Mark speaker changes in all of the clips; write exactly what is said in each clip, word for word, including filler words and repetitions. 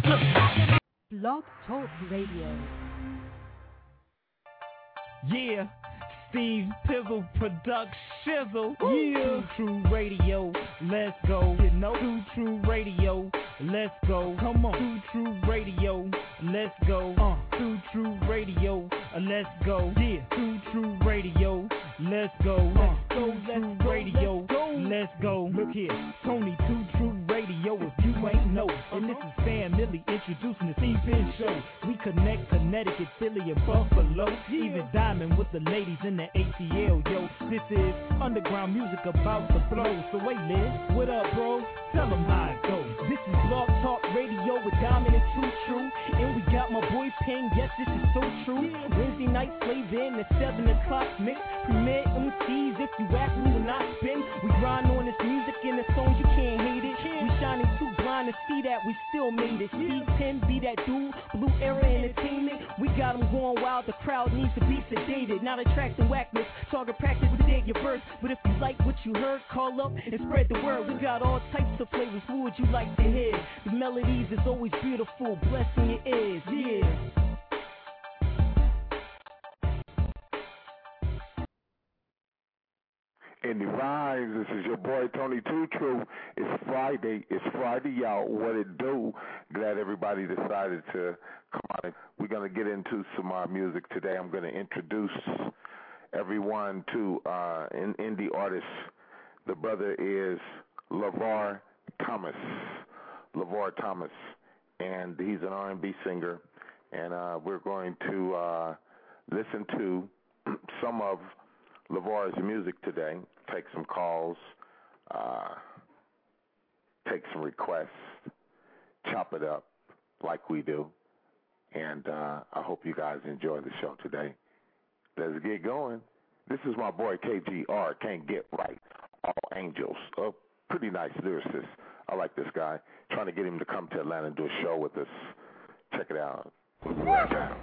Speaker 1: Blog Talk Radio.
Speaker 2: Yeah, Steve Pizzle Production Shizzle. Yeah, True Radio, let's go. You know, True True Radio, let's go. Come on, True True Radio, let's go. Uh, True True Radio, uh, let's go. Yeah, True True Radio, let's go. Uh, go, let's go, Radio, let's go. Let's go. Look here, Tony True True Radio. If you ain't know, and this is Sam Millie introducing the Steve Penn Show. We connect Connecticut, Philly, and Buffalo. Even Diamond with the ladies in the A T L, yo. This is underground music about to blow. So wait, Liz, what up, bro? Tell them how it goes. This is Blog Talk Radio with Diamond and True True. And we got my boy Payne, yes, this is so true. Wednesday night flavor in the seven o'clock mix. Premier M Cs, if you act, we will not spin. We grind on this music and the songs, you can't hate it. We shining too blind to see that we still made it. Steve Penn be that dude, Blue Era Entertainment. We got them going wild, the crowd needs to be sedated. Not attracting whackness, target practice with dig your verse. But if you like what you heard, call up and spread the word. We got all types of flavors, who would you like to hear? The melodies is always beautiful, blessing your ears, yeah.
Speaker 3: Indie Vibes, this is your boy Tony Too True. It's Friday. It's Friday, y'all. What it do? Glad everybody decided to come on. We're going to get into some more music today. I'm going to introduce everyone to uh, an indie artist. The brother is LeVar Thomas. LeVar Thomas. And he's an R and B singer. And uh, we're going to uh, listen to some of LeVar's music today, take some calls, uh, take some requests, chop it up like we do, and uh, I hope you guys enjoy the show today. Let's get going. This is my boy K G R, Can't Get Right, All Angels, a pretty nice lyricist. I like this guy. Trying to get him to come to Atlanta and do a show with us. Check it out. We'll be right back.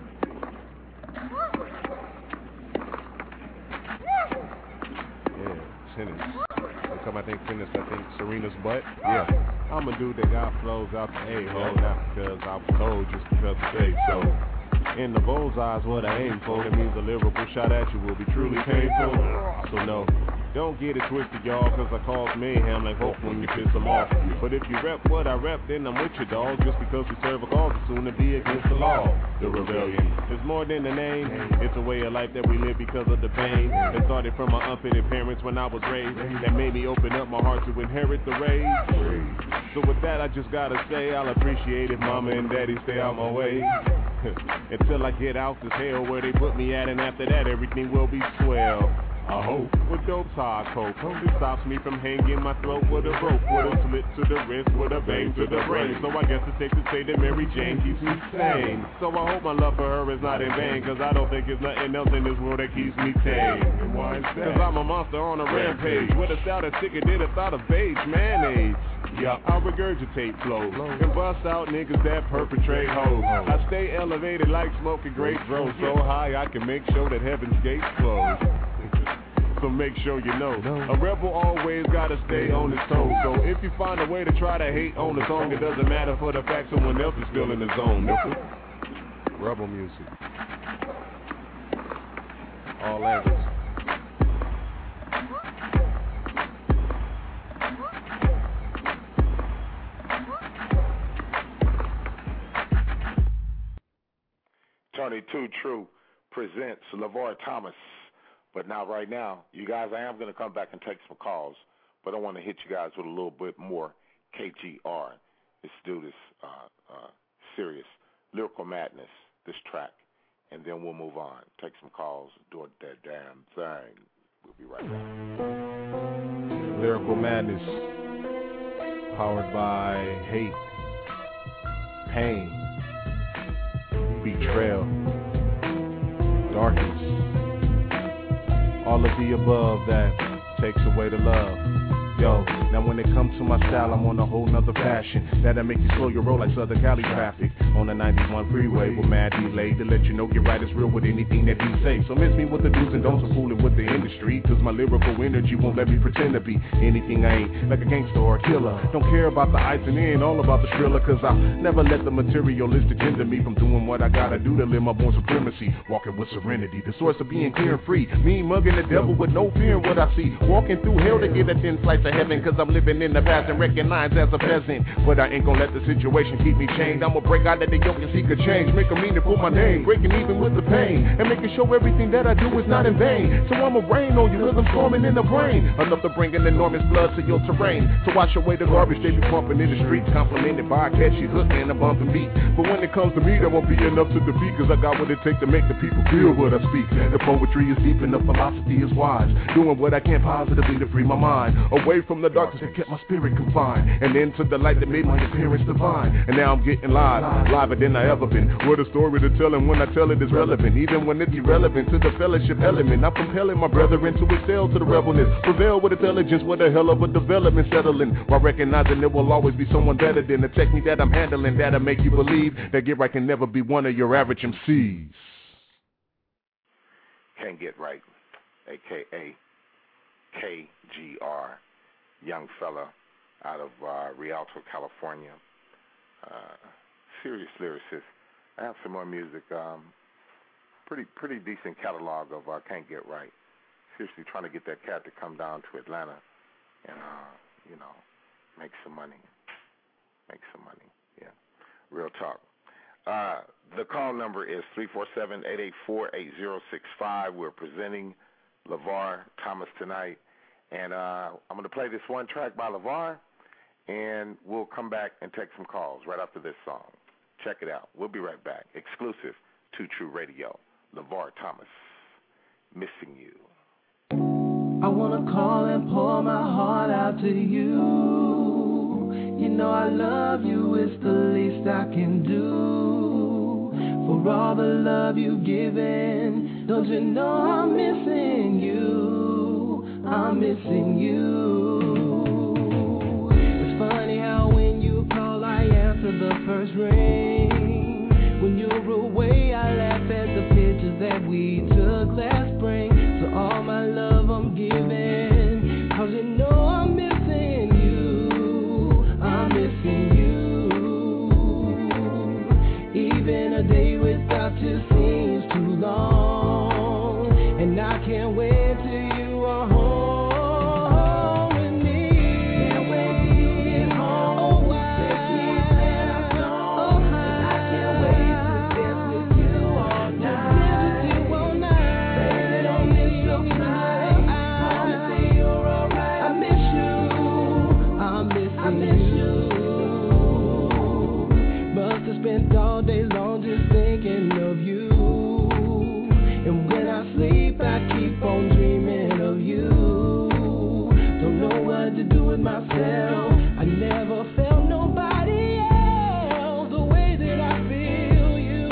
Speaker 4: Tennis. They come, I think, tennis, I think, Serena's butt. Yeah. I'm a dude that got flows out the A-hole, not because I was told, just because of fake. So, in the bullseye's what I aim for. That means a lyrical shot at you will be truly painful. So, no, don't get it twisted, y'all, because I cause mayhem like hope when you piss them off. But if you rep what I rep, then I'm with you, dog. Just because we serve a cause is soon to be against the law. The rebellion is more than a name. It's a way of life that we live because of the pain that started from my unfitted parents when I was raised. That made me open up my heart to inherit the rage. So with that, I just gotta say I'll appreciate if mama and daddy stay out my way. Until I get out this hell where they put me at, and after that everything will be swell. I hope. With dope's how I cope. It stops me from hanging my throat with a rope, with a slit to the wrist, with a bang to the brain. So I guess it's safe to say that Mary Jane keeps me sane. So I hope my love for her is not in vain, cause I don't think there's nothing else in this world that keeps me tame. And why is that? Cause I'm a monster on a rampage, with a style that's sicker than a thought of beige mayonnaise. Yeah, I regurgitate flows and bust out niggas that perpetrate hoes. I stay elevated like smoking great dro, so high I can make sure that heaven's gates close. So make sure you know, a rebel always gotta stay on his toes. So if you find a way to try to hate on the song, it doesn't matter for the fact someone else is still in the zone. Rebel music, all levels.
Speaker 3: Tony Too True presents LeVar Thomas. But now, right now, you guys, I am going to come back and take some calls, but I want to hit you guys with a little bit more K G R. Let's do this uh, uh, serious lyrical madness, this track, and then we'll move on. Take some calls, do that damn thing. We'll be right back.
Speaker 4: Lyrical madness, powered by hate, pain, betrayal, darkness. All of the above that takes away the love. yo. Now when it comes to my style, I'm on a whole nother fashion. That'll make you slow your roll like Southern Cali traffic. On the ninety-one freeway with mad delay to let you know get right is real with anything that we say. So miss me with the do's and don'ts of fooling with the industry, cause my lyrical energy won't let me pretend to be anything I ain't, like a gangster or a killer. Don't care about the icing in, all about the thriller, cause I'll never let the materialistic hinder me from doing what I gotta do to live my born supremacy. Walking with serenity, the source of being clear and free. Me mugging the devil with no fear in what I see. Walking through hell to get a thin slice of heaven, cause I'm living in the past and recognized as a peasant. But I ain't gonna let the situation keep me chained. I'ma break out of the yoke and seek a change. Make a meaning for my name, breaking even with the pain, and making sure everything that I do is not in vain. So I'ma rain on you cause I'm storming in the brain, enough to bring an enormous flood to your terrain. To wash away the garbage they be pumping in the streets, complimented by a catchy hook and a bumping beat. But when it comes to me, that won't be enough to defeat, cause I got what it takes to make the people feel what I speak. The poetry is deep and the philosophy is wise, doing what I can positively to free my mind away from the darkness that kept my spirit confined, and into the light that made my appearance divine. And now I'm getting live, liver than I ever been. What a story to tell, and when I tell it is relevant, even when it's irrelevant to the fellowship element. I'm compelling my brethren to excel to the rebelness, prevail with intelligence, with a hell of a development settling, while recognizing there will always be someone better than the technique that I'm handling. That'll make you believe that Get Right can never be one of your average M Cs.
Speaker 3: Can't Get Right, a k a. K G R, young fella out of uh, Rialto, California. Uh, serious lyricist. I have some more music. Um, pretty pretty decent catalog of uh, Can't Get Right. Seriously trying to get that cat to come down to Atlanta and, uh, you know, make some money. Make some money, yeah. Real talk. Uh, the call number is three four seven, eight eight four, eight zero six five. We're presenting LeVar Thomas tonight, and uh, I'm going to play this one track by LeVar, and we'll come back and take some calls right after this song. Check it out. We'll be right back. Exclusive to True Radio. LeVar Thomas, Missing You.
Speaker 5: I want to call and pour my heart out to you. You know I love you, it's the least I can do. For all the love you've given, don't you know I'm missing you, I'm missing you. It's funny how when you call I answer the first ring. When you're away I laugh at the pictures that we took last spring. So all my love I'm giving, cause you know I'm missing you, I'm missing you. Even a day without you seems too long, and I can't wait till you are home with me. Can't wait till you get home. Oh, why? Let's keep playing our song. Oh, hi. And I can't wait to dance with you all night. Dance with you all night. Baby, don't miss your flight. Promise that you're alright. I miss you. I miss, I miss you. Must have spent all day long just thinking of you. And when I sleep, I keep on dreaming of you. Don't know what to do with myself. I never felt nobody else the way that I feel you.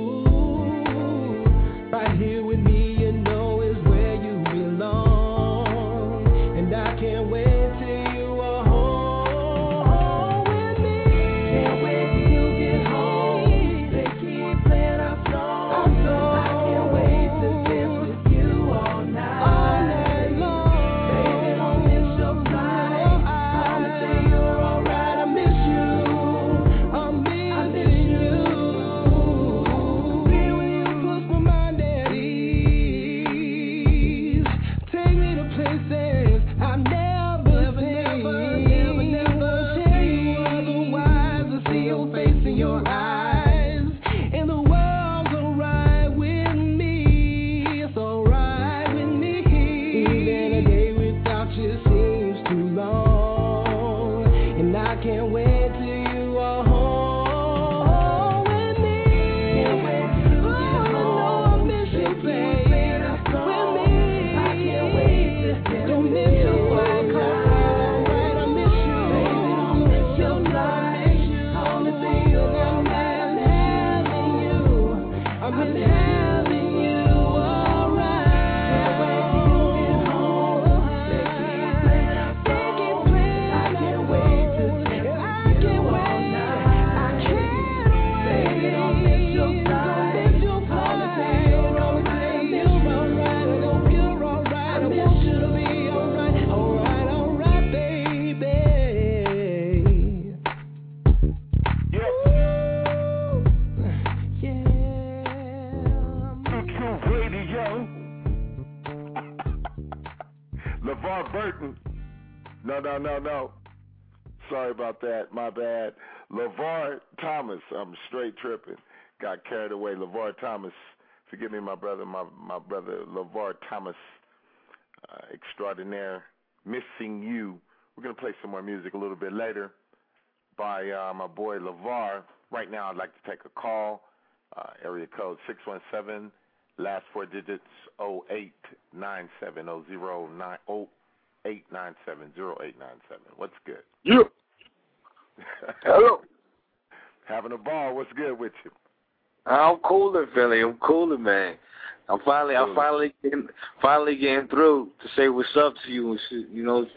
Speaker 5: Right here with me, you know, is where you belong. And I can't wait till you are home with me. Can't wait till you get home. They keep playing our song. Our song. I can't wait to dance with you all night. All night long. Baby, don't miss your flight. Promise that you're alright. I miss you. I miss you. Be with you, puts my mind at ease. Take me to places I've never seen. Never, never tell you otherwise. I see your face in your eyes, and the world's alright with me. It's alright with me. Even a day without you seems too long, and I can't wait till you are home with me. Can't wait till you get home. I miss you, baby. With me. I can't wait to dance don't miss you all night. I miss you. Baby, don't miss your night. Promise that you're alright.
Speaker 3: Burton. No, no, no, no. Sorry about that. My bad. LeVar Thomas. I'm straight tripping. Got carried away. LeVar Thomas. Forgive me, my brother. My my brother LeVar Thomas, uh, extraordinaire. Missing You. We're gonna play some more music a little bit later by uh, my boy LeVar. Right now, I'd like to take a call. Uh, area code six one seven. Last four digits oh eight nine seven oh zero nine oh eight nine seven oh eight nine seven. What's good?
Speaker 6: Yeah. Hello.
Speaker 3: Having a ball. What's good with you?
Speaker 6: I'm cooling, Philly. I'm cooling, man. I'm finally, I'm finally, getting, finally getting through to say what's up to you and shit. You know.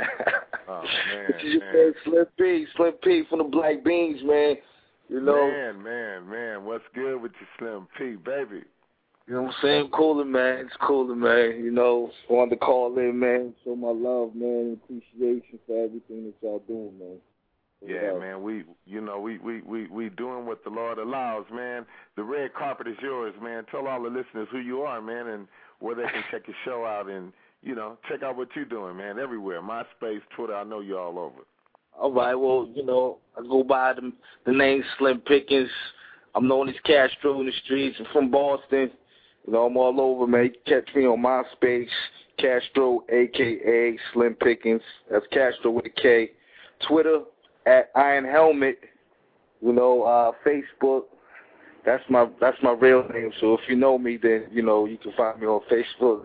Speaker 3: Oh man.
Speaker 6: This is your
Speaker 3: man.
Speaker 6: man, Slim P, Slim P from the Black Beans, man. You know.
Speaker 3: Man, man, man. What's good with you, Slim P, baby?
Speaker 6: You know what I'm saying? Cooling, man. It's cooling, man. You know, wanted to call in, man. Show my love, man. Appreciation for everything that y'all doing, man.
Speaker 3: Yeah, yeah, man. We, you know, we, we, we, we doing what the Lord allows, man. The red carpet is yours, man. Tell all the listeners who you are, man, and where they can check your show out and, you know, check out what you're doing, man, everywhere. MySpace, Twitter, I know you're all over.
Speaker 6: All right, well, you know, I go by the, the name Slim Pickens. I'm known as Castro in the streets. I'm from Boston. You know, I'm all over, man. You can catch me on MySpace, Castro, a k a. Slim Pickens. That's Castro with a K. Twitter, at Iron Helmet. You know, uh, Facebook. That's my that's my real name. So if you know me, then, you know, you can find me on Facebook.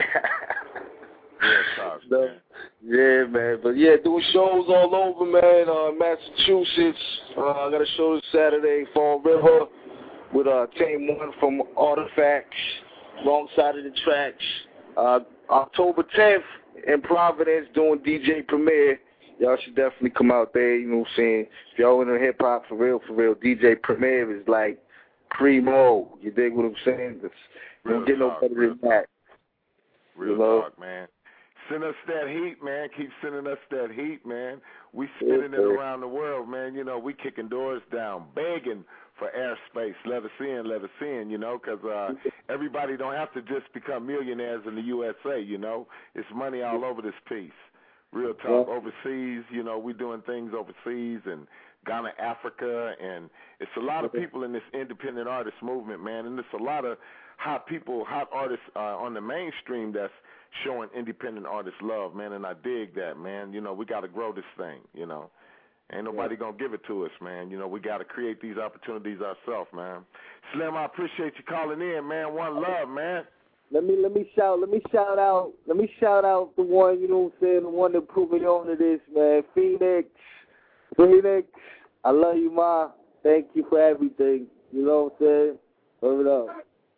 Speaker 3: Yeah, talk,
Speaker 6: so,
Speaker 3: man.
Speaker 6: Yeah, man. But, yeah, doing shows all over, man. Uh, Massachusetts. Uh, I got a show this Saturday, Fall River, with uh, Team One from Artifacts. Wrong side of the tracks. Uh, October tenth in Providence doing D J Premier. Y'all should definitely come out there, you know what I'm saying? If y'all into hip-hop, for real, for real, D J Premier is like primo. You dig what I'm saying? It's, you don't get no better than that.
Speaker 3: Real
Speaker 6: you know?
Speaker 3: talk, man. Send us that heat, man. Keep sending us that heat, man. We spinning it around the world, man. You know, we kicking doors down, begging for airspace. Let us in, let us in, you know, because uh, everybody don't have to just become millionaires in the U S A, you know. It's money all over this piece. Real talk. Yeah. Overseas, you know, we doing things overseas and Ghana, Africa, and it's a lot of people in this independent artist movement, man, and there's a lot of hot people, hot artists uh, on the mainstream that's showing independent artists love, man, and I dig that, man. You know, we got to grow this thing, you know. Ain't nobody going to give it to us, man. You know, we got to create these opportunities ourselves, man. Slim, I appreciate you calling in, man. One love, man.
Speaker 7: Let me let me shout let me shout out let me shout out the one, you know what I'm saying, the one that put me on to this, man. Phoenix. Phoenix. I love you, Ma. Thank you for everything. You know what I'm saying? Hold it up.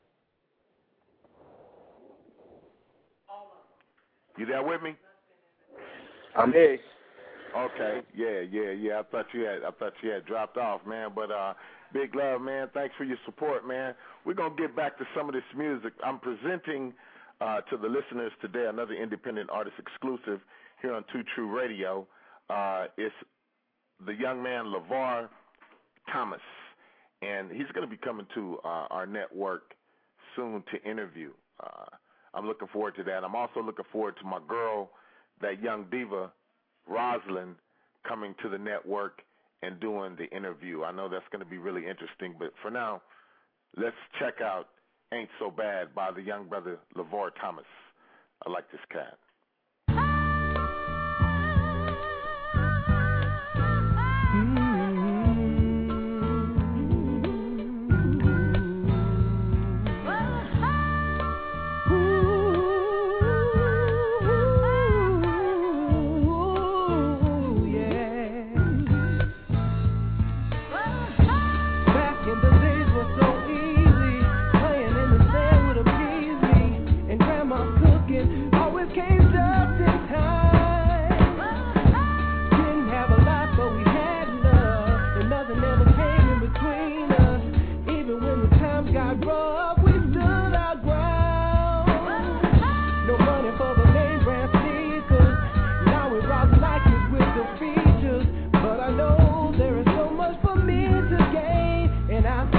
Speaker 3: You there with me?
Speaker 6: I'm here.
Speaker 3: Okay, yeah, yeah, yeah. I thought you had, I thought you had dropped off, man. But uh, big love, man. Thanks for your support, man. We're gonna get back to some of this music. I'm presenting uh, to the listeners today another independent artist exclusive here on Two True Radio. Uh, it's the young man LeVar Thomas, and he's gonna be coming to uh, our network soon to interview. Uh, I'm looking forward to that. I'm also looking forward to my girl, that young diva, Rosalind, coming to the network and doing the interview. I know that's going to be really interesting, but for now, let's check out Ain't So Bad by the young brother LeVar Thomas. I like this cat.
Speaker 5: And I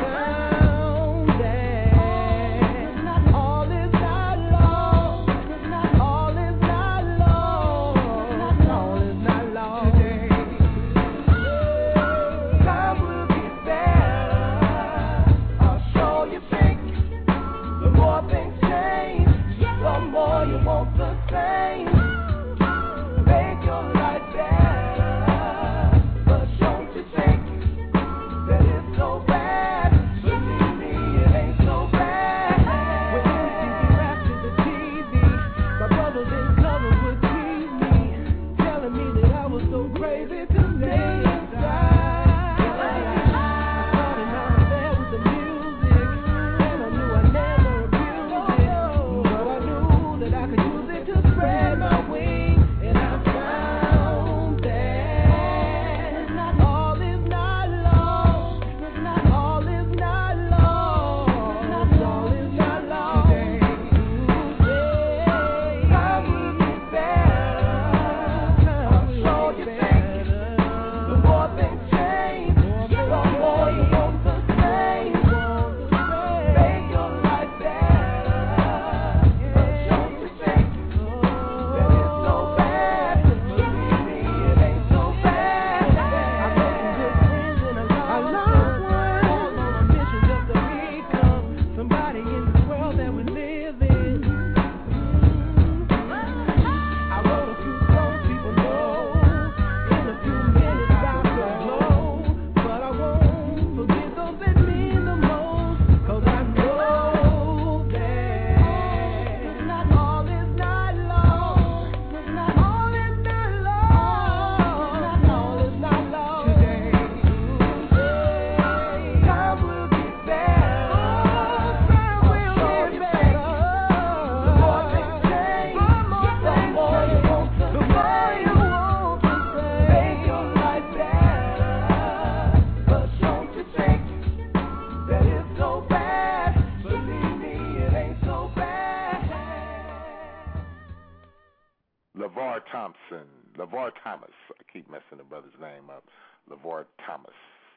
Speaker 3: Thompson, LeVar Thomas. I keep messing the brother's name up. LeVar Thomas.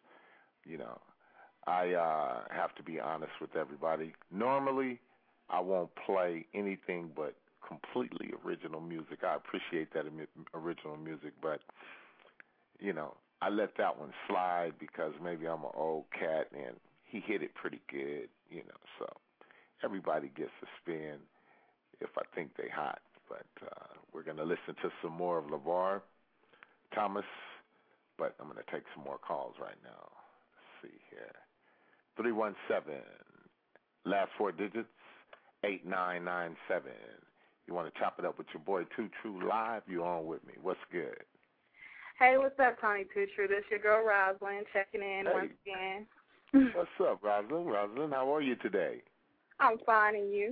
Speaker 3: You know, I uh, have to be honest with everybody. Normally, I won't play anything but completely original music. I appreciate that original music, but, you know, I let that one slide because maybe I'm an old cat and he hit it pretty good, you know, so everybody gets a spin if I think they hot. But uh, we're going to listen to some more of LeVar Thomas, but I'm going to take some more calls right now. Let's see here. three one seven, last four digits, eight nine nine seven. You want to chop it up with your boy Two True live? You on with me? What's good?
Speaker 8: Hey, what's up, Tony Two True? This your girl Rosalind checking in
Speaker 3: hey.
Speaker 8: once again.
Speaker 3: What's up, Rosalind? Rosalind, how are you today?
Speaker 8: I'm fine, and you?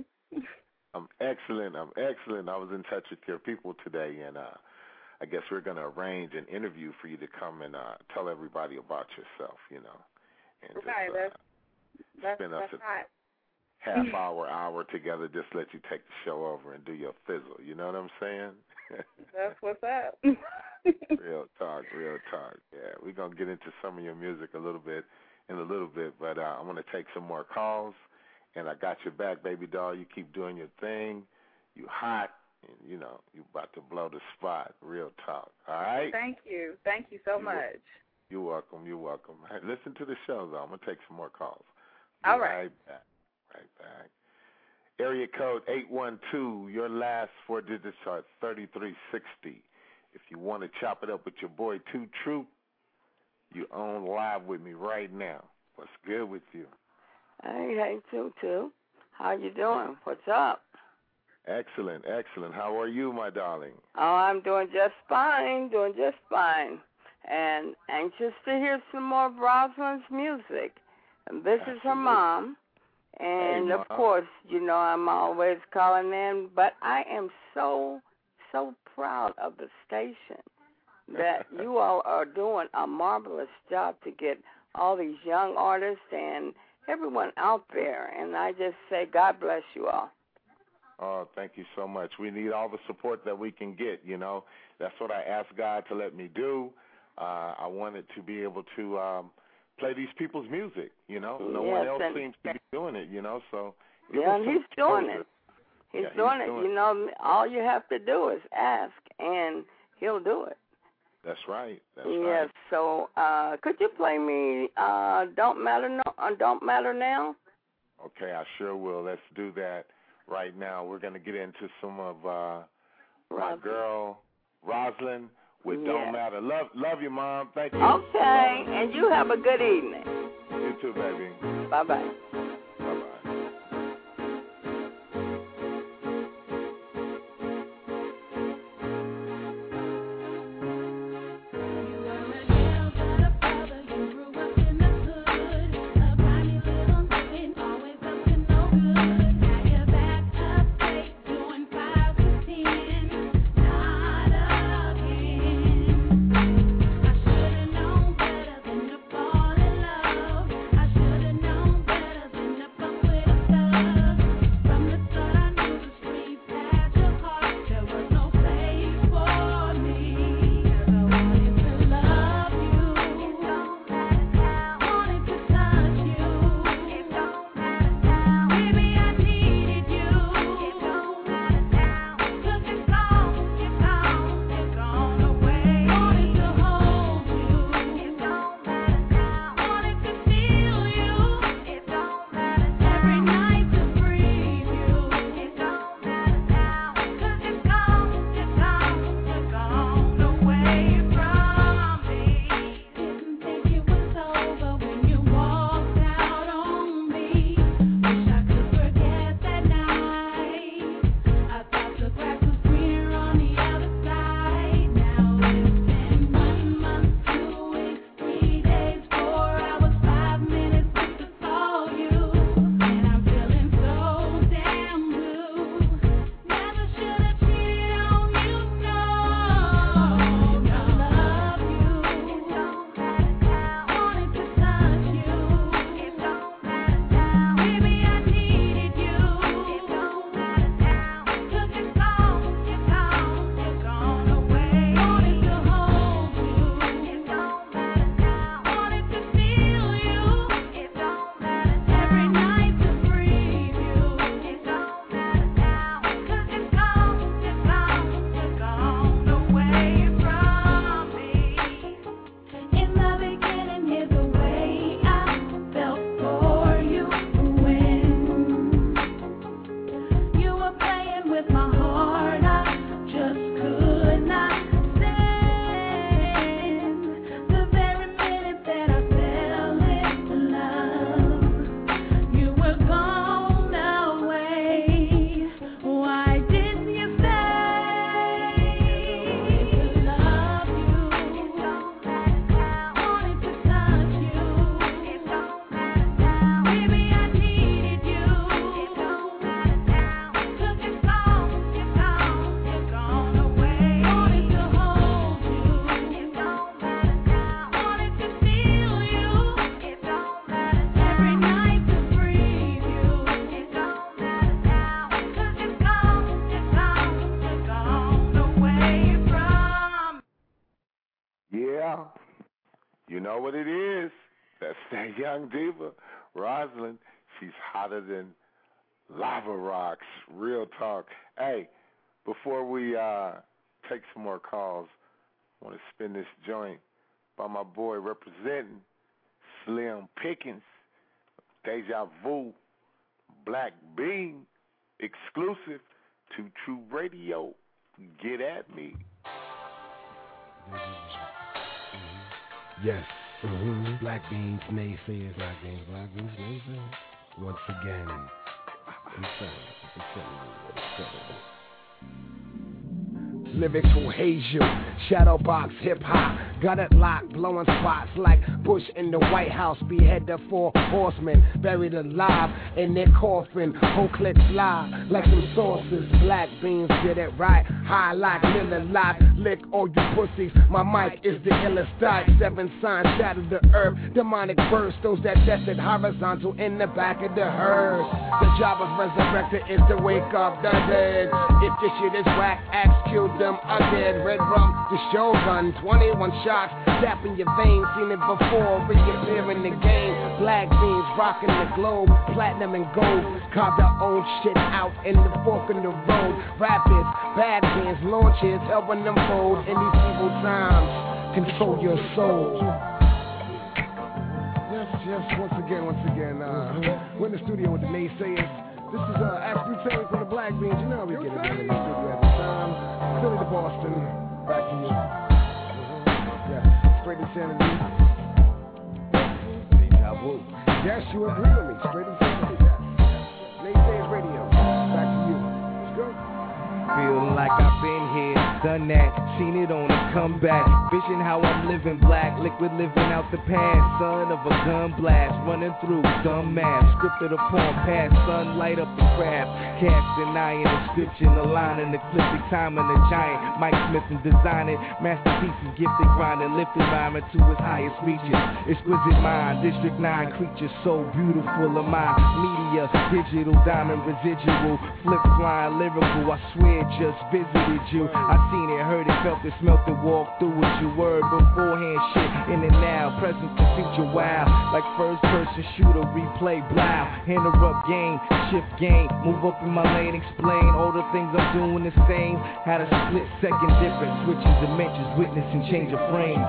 Speaker 3: I'm excellent. I'm excellent. I was in touch with your people today, and uh, I guess we're going to arrange an interview for you to come and uh, tell everybody about yourself, you know. And just,
Speaker 8: right, that's,
Speaker 3: uh,
Speaker 8: that's,
Speaker 3: spend
Speaker 8: that's
Speaker 3: us a
Speaker 8: hot.
Speaker 3: half hour, hour together, just let you take the show over and do your fizzle. You know what I'm saying?
Speaker 8: That's what's up.
Speaker 3: Real talk, real talk. Yeah, we're going to get into some of your music a little bit in a little bit, but uh, I'm going to take some more calls, and I got your back, baby doll. You keep doing your thing. You hot, and, you know, you about to blow the spot. Real talk, all right?
Speaker 8: Thank you. Thank you so
Speaker 3: you're,
Speaker 8: much.
Speaker 3: You're welcome. You're welcome. Hey, listen to the show, though. I'm going to take some more calls.
Speaker 8: All right.
Speaker 3: Right back. Right back. Area code eight one two, your last four digits are thirty-three sixty. If you want to chop it up with your boy Two True, you on live with me right now. What's good with you?
Speaker 9: Hey, hey, Two Two. How you doing? What's up?
Speaker 3: Excellent, excellent. How are you, my darling?
Speaker 9: Oh, I'm doing just fine, doing just fine. And anxious to hear some more of Rosalind's music. And this
Speaker 3: Absolutely.
Speaker 9: is her mom. And,
Speaker 3: hey,
Speaker 9: of course, you know I'm always calling in. But I am so, so proud of the station that you all are doing a marvelous job to get all these young artists and everyone out there. And I just say God bless you all.
Speaker 3: Oh, thank you so much. We need all the support that we can get, you know. That's what I asked God to let me do. Uh, I wanted to be able to um, play these people's music, you know. No
Speaker 9: yes,
Speaker 3: one else
Speaker 9: and,
Speaker 3: seems to be doing it, you know. So
Speaker 9: yeah, and he's doing it. He's,
Speaker 3: yeah,
Speaker 9: doing
Speaker 3: he's
Speaker 9: it.
Speaker 3: doing
Speaker 9: You know, all you have to do is ask, and he'll do it.
Speaker 3: That's right. That's
Speaker 9: yes.
Speaker 3: right.
Speaker 9: So, uh, could you play me uh, "Don't Matter No"? Uh, "Don't Matter Now"?
Speaker 3: Okay, I sure will. Let's do that right now. We're going to get into some of uh, my girl Rosalind with
Speaker 9: yes.
Speaker 3: "Don't Matter." Love, love you, Mom. Thank you.
Speaker 9: Okay, and you have a good evening.
Speaker 3: You too, baby.
Speaker 9: Bye bye.
Speaker 10: Better
Speaker 3: know what it is. That's that young diva, Rosalind. She's hotter than lava rocks. Real talk. Hey, before we uh, take some more calls, I want to spin this joint by my boy representing Slim Pickens, Deja Vu, Black Bean, exclusive to True Radio. Get at me.
Speaker 10: Yes. Mm-hmm. Black Beans, naysayers. Black Beans, Black Beans, naysayers. Once again, insane, insane, insane. Lyrics will haze you. Shadowbox hip hop. Got it locked, blowing spots like Bush in the White House. Behead the four horsemen, buried alive in their coffin. Whole clips live like some sauces. Black Beans get it right. High like Miller Locke. Lick all you pussies. My mic is the illest type. Seven signs shatter the earth. Demonic burst. Those that tested horizontal in the back of the herd. The job of resurrected is to wake up the dead. If this shit is whack, axe kill them again. Red rum, the Shogun, twenty-one shots, tapping your veins. Seen it before, reappearing the game. Black Beans rocking the globe, platinum and gold. Carve their own shit out in the fork in the road. Rapids, bad hands, launches, helping them fold in these evil times. Control your soul. Yes, yes, once again, once again, uh, we're in the studio with the naysayers. This is uh, Astro Tank from the Black Beans. You know how we get it in the studio every time. Philly to Boston, back to you. Mm-hmm. Yeah, straight insanity. Deja vu. Yes, you agree with me. Straight insanity. Yes. Naysayers Radio. Back to you. Let's go.
Speaker 11: Feel like I've been here, done that, seen it on a comeback. Vision how I'm living black, liquid living out the past. Son of a gun blast, running through dumb math. Scripted upon past, sunlight up the craft. Cast an eye in the description, a line in the ecliptic time and the giant. Mike Smith and designing masterpieces, gifted grinding, lifted rhyming to its highest reaches. Exquisite mind, District nine creatures, so beautiful of my media. Digital diamond residual, flip flying lyrical, I swear just visited you. I seen it, heard it, felt it, smelt it, walked through it. Your word beforehand, shit in and now, present to future, wow. Like first person shooter, replay, blow. Interrupt game, shift game, move up in my lane, explain all the things I'm doing the same. Had a split second difference, switching dimensions, witnessing change of frames.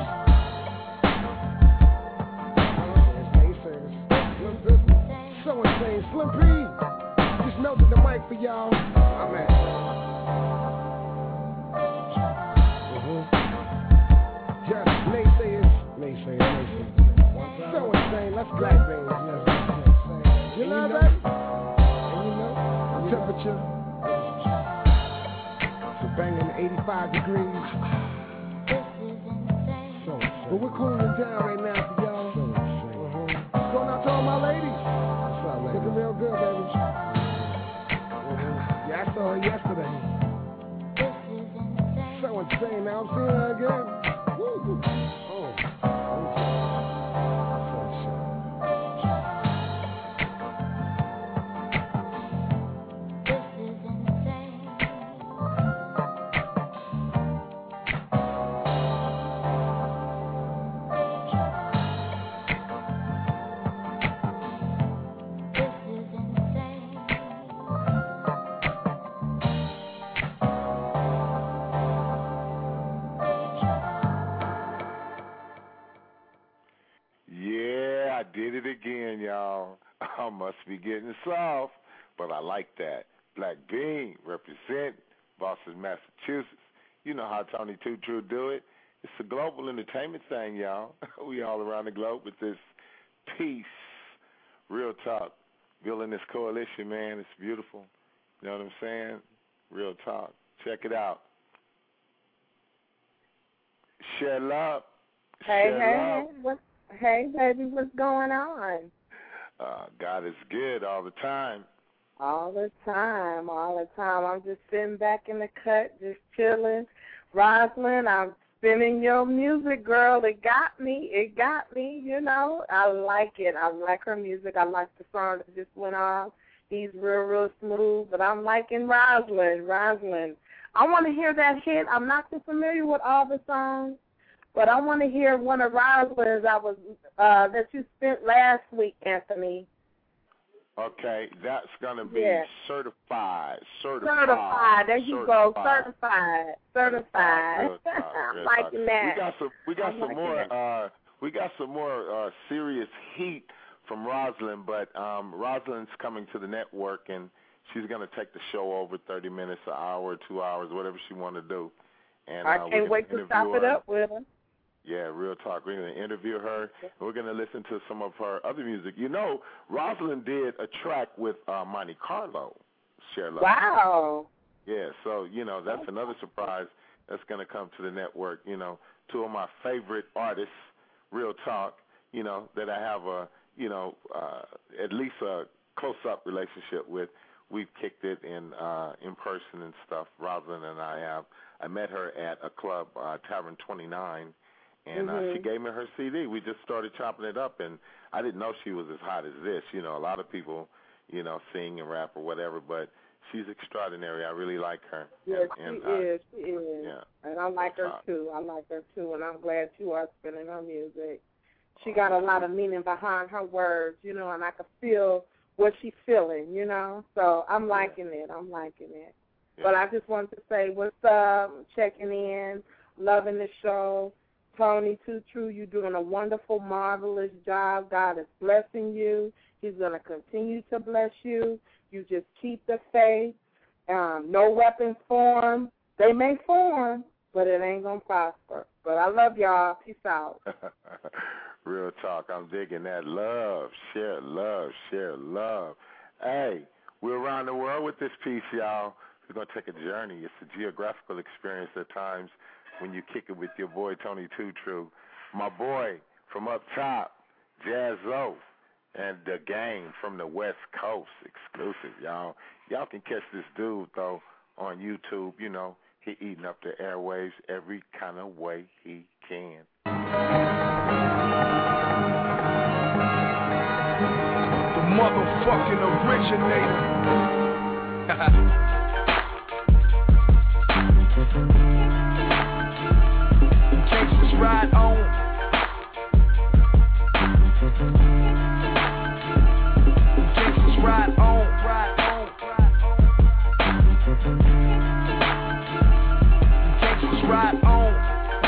Speaker 10: So insane, Slim P. Just melted the mic for y'all. I'm at. Naysayers, naysayers. So insane, let's Black Beans. Yes, yes, you know that? And you know, the temperature. So banging eighty-five degrees. So insane. But we're cooling down right now for y'all. So insane. Uh-huh. Going out to all my ladies. What's up, ladies? Looking real good, baby. Uh-huh. Yeah, I saw her yesterday. So insane, now I'm seeing her again. Woo.
Speaker 3: Again, y'all, I must be getting soft, but I like that. Black Bean, represent Boston, Massachusetts. You know how Tony Two True do it. It's a global entertainment thing, y'all. We all around the globe with this peace. Real talk. Building this coalition, man, it's beautiful. You know what I'm saying? Real talk. Check it out. Share love.
Speaker 8: Hey,
Speaker 3: Share
Speaker 8: hey,
Speaker 3: love.
Speaker 8: what? Hey, baby, what's going on?
Speaker 3: Uh, God is good all the time.
Speaker 8: All the time, all the time. I'm just sitting back in the cut, just chilling. Rosalind, I'm spinning your music, girl. It got me. It got me, you know. I like it. I like her music. I like the song that just went off. He's real, real smooth. But I'm liking Rosalind. Rosalind. I want to hear that hit. I'm not too familiar with all the songs. But I want to hear one of Rosalind's I was uh, that you spent last week, Anthony.
Speaker 3: Okay, that's gonna be
Speaker 8: yeah.
Speaker 3: certified. Certified.
Speaker 8: Certified. There you
Speaker 3: certified.
Speaker 8: go. Certified. Certified.
Speaker 3: Certified.
Speaker 8: I'm liking that.
Speaker 3: We got some. We got
Speaker 8: I'm
Speaker 3: some
Speaker 8: liking
Speaker 3: more.
Speaker 8: that.
Speaker 3: Uh, we got some more uh, serious heat from Rosalind, but um, Rosalind's coming to the network, and she's gonna take the show over thirty minutes, an hour, two hours, whatever she want to do. And
Speaker 8: I
Speaker 3: uh,
Speaker 8: can't wait to stop it up with her.
Speaker 3: Yeah, real talk. We're going to interview her, and we're going to listen to some of her other music. You know, Rosalind did a track with uh, Monte Carlo, Share Love.
Speaker 8: Wow.
Speaker 3: Yeah, so, you know, that's another surprise that's going to come to the network. You know, two of my favorite artists, real talk, you know, that I have a, you know, uh, at least a close-up relationship with. We've kicked it in uh, in person and stuff, Rosalind and I have. I met her at a club, uh, Tavern twenty-nine, and
Speaker 8: mm-hmm.
Speaker 3: uh, she gave me her C D. We just started chopping it up, and I didn't know she was as hot as this. You know, a lot of people, you know, sing and rap or whatever, but she's extraordinary. I really like her.
Speaker 8: Yes,
Speaker 3: and, and,
Speaker 8: she
Speaker 3: uh,
Speaker 8: is. She is.
Speaker 3: Yeah.
Speaker 8: And I like her, too. I like her, too, and I'm glad you are spinning her music. She got a lot of meaning behind her words, you know, and I can feel what she's feeling, you know. So I'm liking it. I'm liking it. Yeah. But I just wanted to say what's up, checking in, loving the show. Tony Too True, you're doing a wonderful, marvelous job. God is blessing you. He's going to continue to bless you. You just keep the faith. Um, no weapons form. They may form, but it ain't going to prosper. But I love y'all. Peace out.
Speaker 3: Real talk. I'm digging that. Love, share love, share love. Hey, we're around the world with this piece, y'all. We're going to take a journey. It's a geographical experience at times when you kick it with your boy, Tony Too True. My boy from up top, Jazzo, and the gang from the West Coast, exclusive, y'all. Y'all can catch this dude, though, on YouTube. You know, he eating up the airwaves every kind of way he can.
Speaker 12: The motherfucking originator. Gangsters ride on. Gangsters ride on, ride on, gangsters ride on.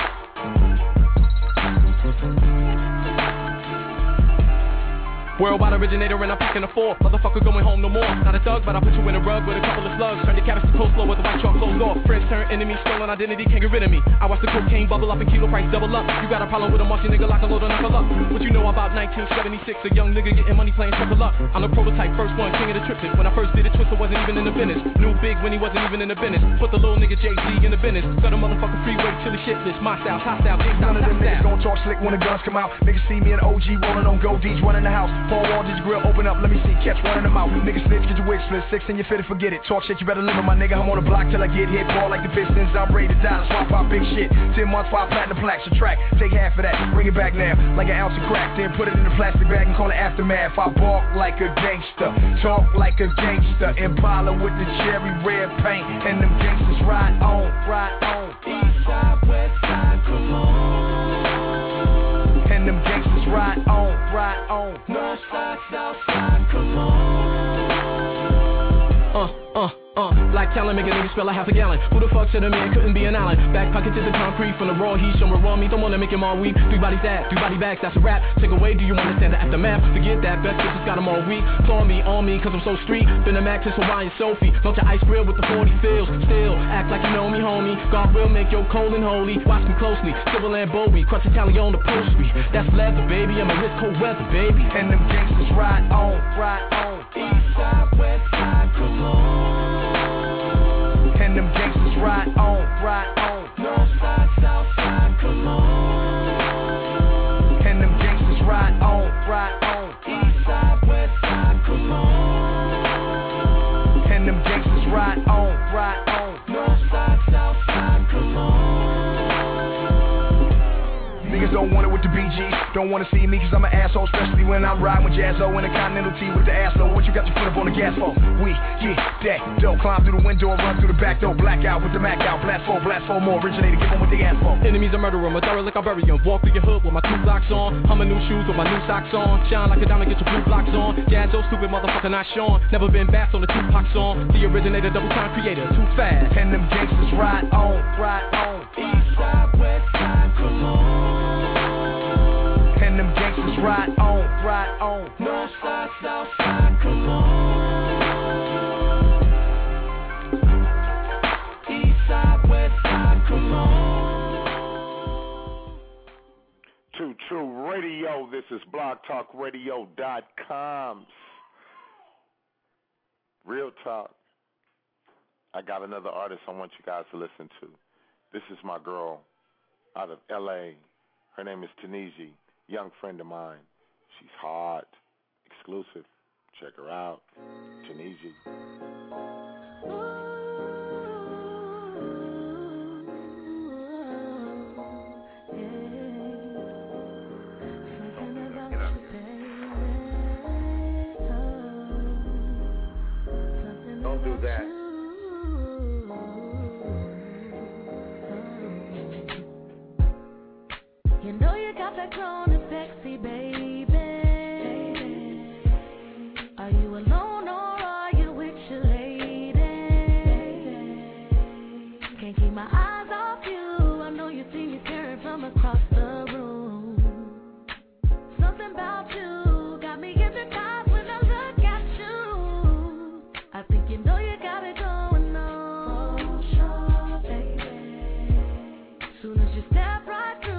Speaker 13: Worldwide originator and I'm packing a four. Motherfucker going home no more. Not a thug, but I put you in a rug with a couple of slugs. Turn your cabbage to coleslaw with the white chalk closed off. Friends turn enemies, stolen identity, can't get rid of me. I watch the cocaine bubble up and kilo price double up. You got a problem with a Martian nigga, lock a load and knuckle up. What you know about nineteen seventy-six? A young nigga getting money playing triple up. I'm the prototype, first one, king of the triplet. When I first did it, Twister wasn't even in the business. Knew big when he wasn't even in the business. Put the little nigga Jay-Z in the business. Got a motherfucker freeway, chili shitless. My style, hot style, big style,
Speaker 12: none of them niggas gon' talk slick when the guns come out. Niggas see me in O G rolling on gold D's, running the house. Paul Wall, did your grill open up? Let me see, catch one in the mouth. Niggas snitch, get your wig split. Six and you fit it, forget it. Talk shit, you better live with my nigga. I'm on the block till I get hit. Ball like the Pistons, I'm ready to die. That's why I pop big shit. Ten months, five platinum plaques, subtract. Take half of that, bring it back now. Like an ounce of crack, then put it in a plastic bag and call it aftermath. I balk like a gangster, talk like a gangster. Impala with the cherry red paint. And them gangsters ride on, ride on. East side, west side, come on. And them gangsters ride on, ride on. North side, south side, come on.
Speaker 13: Uh, uh, uh, like talent, make a nigga spell a half a gallon. Who the fuck said a man couldn't be an island? Back pocket to the concrete from the raw heat. Some raw meat, don't wanna make him all weak. Three bodies that, three body bags, that's a rap. Take away, do you understand the aftermath? Forget that, best bitches got them all weak. Claw me, on me, cause I'm so street. Been a Max since Hawaiian Sophie. Don't your ice grill with the forty fills. Still, act like you know me, homie. God will make your cold and holy. Watch me closely, Civil and Bowie. Crush Italian on the upholstery. That's leather, baby. I'm a risk cold weather, baby.
Speaker 12: And them gangsters ride on, ride on. East side, west side, come on. And them gangsters ride on, ride on. North side, south side, come on. And them gangsters ride on, ride on. East side, west side, come on. And them gangsters ride on, ride on. North side, south side, come on. Niggas don't want it with with the B Gs. Don't wanna see me cause I'm an asshole, especially when I'm riding with Jazzo in a Continental T with the ass low. What you got your foot up on the gas for? We get that dough, climb through the window and run through the back door. Black out with the Mac out, blast four, blast four more. Originator, give them what they ask for.
Speaker 13: Enemies are murderer, my thorough like I bury 'em. Walk through your hood with my two blocks on. Humming new shoes with my new socks on. Shine like a diamond, get your blue blocks on. Jazzo, stupid motherfucker, not Sean. Never been bass on the Tupac song. The originator, double time creator, too fast.
Speaker 12: And them gangsters ride on, ride on.
Speaker 5: East side, west side, come on.
Speaker 12: And them gangsters ride on, ride on.
Speaker 5: North side, south side, come on. East side, west side, come on.
Speaker 3: True True Radio, this is blog talk radio dot com. Real talk. I got another artist I want you guys to listen to. This is my girl out of L A. Her name is Taniji, young friend of mine. She's hot, exclusive. Check her out, Taniji.
Speaker 14: Don't do that.
Speaker 5: You know you got that grown and sexy, baby. Are you alone or are you with your lady? Can't keep my eyes off you. I know you see me staring from across the room. Something about you got me hypnotized when I look at you. I think you know you got it going on. Sure, baby. Soon as you step right through.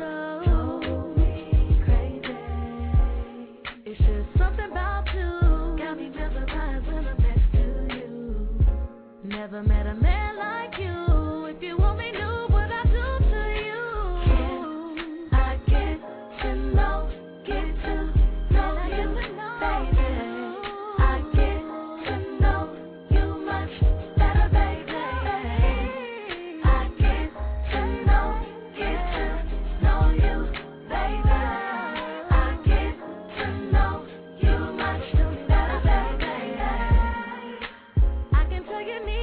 Speaker 5: Never met a man like you. If you only knew what I do to you. Can I get to know, get to know you, baby? I get to know you much better, baby. I get to know, get to know you, baby. I get to know you much better, baby. I can tell you need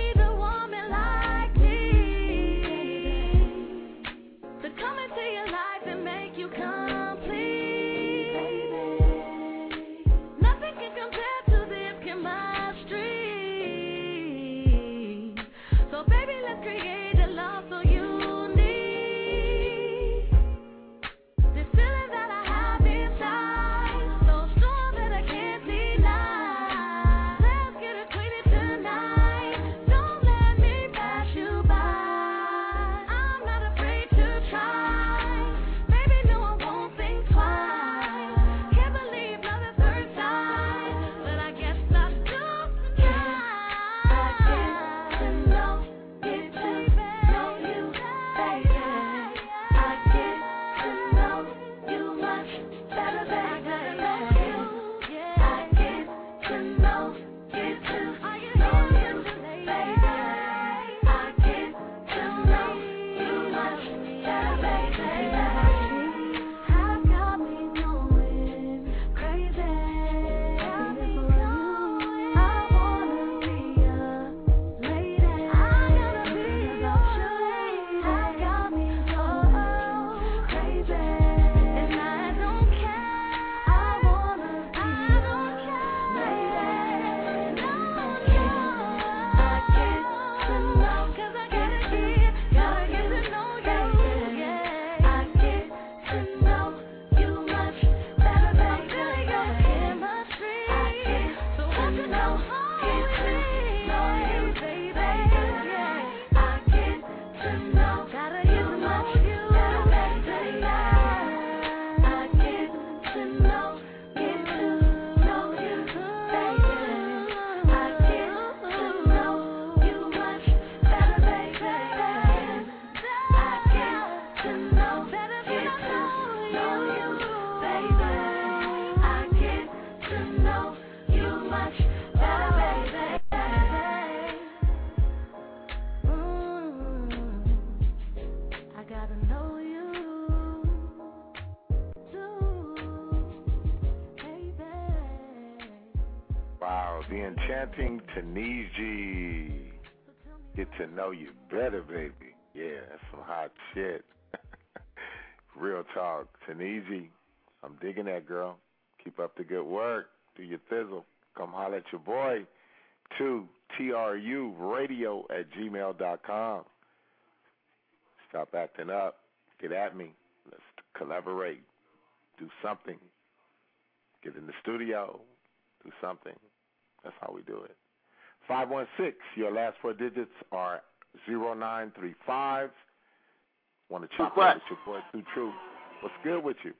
Speaker 3: Wow, the enchanting Taniji. Get to know you better, baby. Yeah, that's some hot shit. Real talk. Taniji, I'm digging that, girl. Keep up the good work. Do your thizzle. Come holler at your boy. To T R U radio at gmail dot com. Stop acting up. Get at me. Let's collaborate. Do something. Get in the studio. Do something. That's how we do it. five one six, your last four digits are zero nine three five. Want to chop it with your boy, Too True. What's good with you?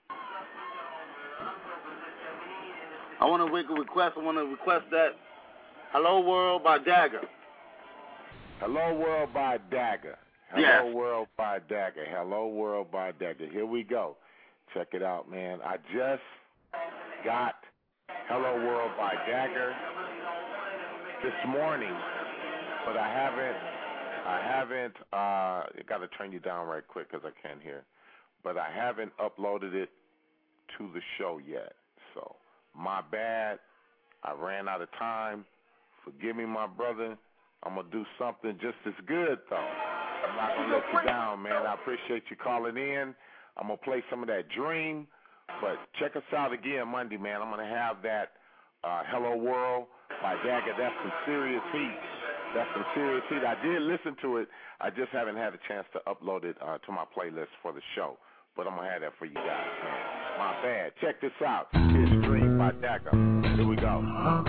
Speaker 15: I want to make a request. I want to request that Hello World by Dagger.
Speaker 3: Hello World by Dagger. Hello yes. World by Dagger. Hello World by Dagger. Here we go. Check it out, man. I just got Hello World by Dagger this morning, but I haven't, I haven't, uh, I got to turn you down right quick because I can't hear, but I haven't uploaded it to the show yet. So, my bad. I ran out of time. Forgive me, my brother. I'm going to do something just as good, though. I'm not going to let you down, man. I appreciate you calling in. I'm going to play some of that Dream. But check us out again Monday, man. I'm going to have that uh, Hello World by Dagger. That's some serious heat. That's some serious heat. I did listen to it. I just haven't had a chance to upload it uh, to my playlist for the show. But I'm going to have that for you guys, man. My bad. Check this out. Here's Dream by Dagger. Here we go.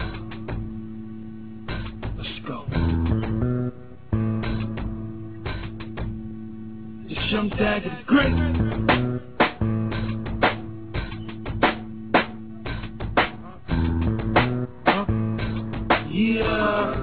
Speaker 16: Let's go. This young Dagger's great. Yeah,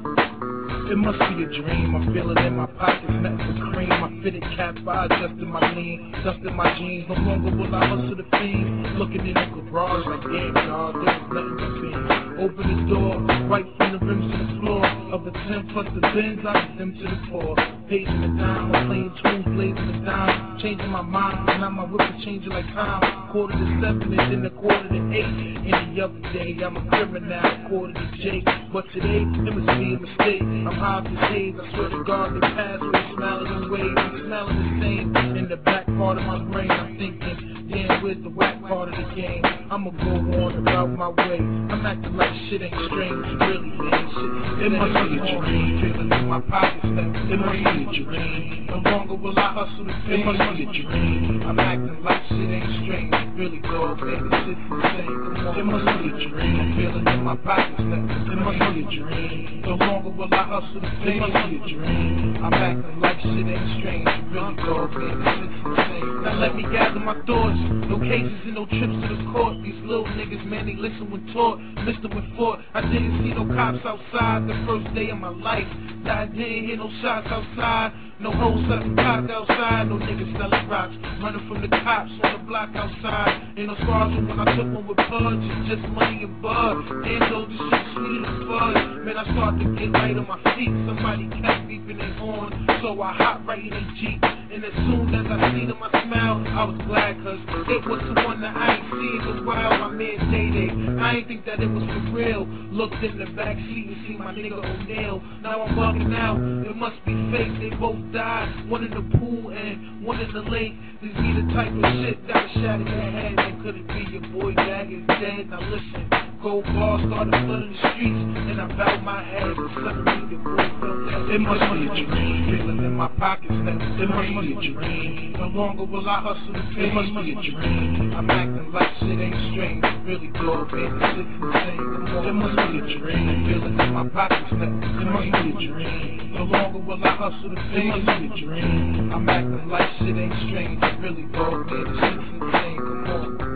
Speaker 16: it must be a dream. I feel it in my pockets, nothing but cream. I fitted cap, I adjusted my lean, dusted my jeans. No longer will I hustle the fiend. Looking in the garage like damn, dog, there was nothing but fiends. Open the door, right from the rims to the floor. Of the ten plus the bins, I get them to the four. Paging it down, I'm playing tunes, blazing it down. Changing my mind, and now my whip is changing like time. Quarter to seven and then a quarter to eight. Any other day, I'm a criminal, quarter to Jake. But today, it must be a mistake. I'm high for days, I swear to God, the past way smiling and waving, I'm smelling the same. In the back part of my brain, I'm thinking, damn, where's the whack part of the game? I'ma go on about my way. I'm acting like shit ain't strange, really ain't shit. It must be a dream, feeling in my pockets, it must be a dream. No longer will I hustle the fame, it must be a dream. I'm acting like shit ain't strange, really dog, baby, shit's insane. It must be a dream, I'm feeling in my pockets, it must be a dream. No longer will I hustle the fame, it must be a dream. I'm acting like shit ain't strange, really dog, baby, shit's insane. Now let me gather my thoughts, no cases and no trips to the court. These little niggas, man, they listen when taught, missed them when fought. I didn't see no cops outside the first day of my life. Now I didn't hear no shots outside. No hoes sucking cock outside, no niggas selling rocks. Running from the cops on the block outside. Ain't no scars from when I took one with Pudge. It's just money and bud. And though this shit sweet as fudge. Man, I started to get right on my feet. Somebody kept beeping their horn, so I hopped right in a Jeep. And as soon as I seen them, I smiled. I was glad, cause it was the one that I ain't seen in a while. My man Day-Day, I ain't think that it was for real. Looked in the back seat and see my nigga O'Neal. Now I'm bugging out, it must be fake. They both died, one in the pool and one in the lake. These be the type of shit that'll shatter your head. And could it be your boy Dagger's dead? Now listen, gold bars started flooding the streets, and I bowed my head. Suddenly the boy felt that it must be a dream. Feeling in my pockets now, it must be a dream. No longer will I hustle the fame, it must be a dream. I'm acting like shit ain't strange, really dog, baby, shit's insane. It must be a dream. Feeling in my pockets now, it must be a dream. No longer will I hustle the fame, it must be a dream. I'm acting like shit ain't strange, really dog, baby, shit's insane. Come on.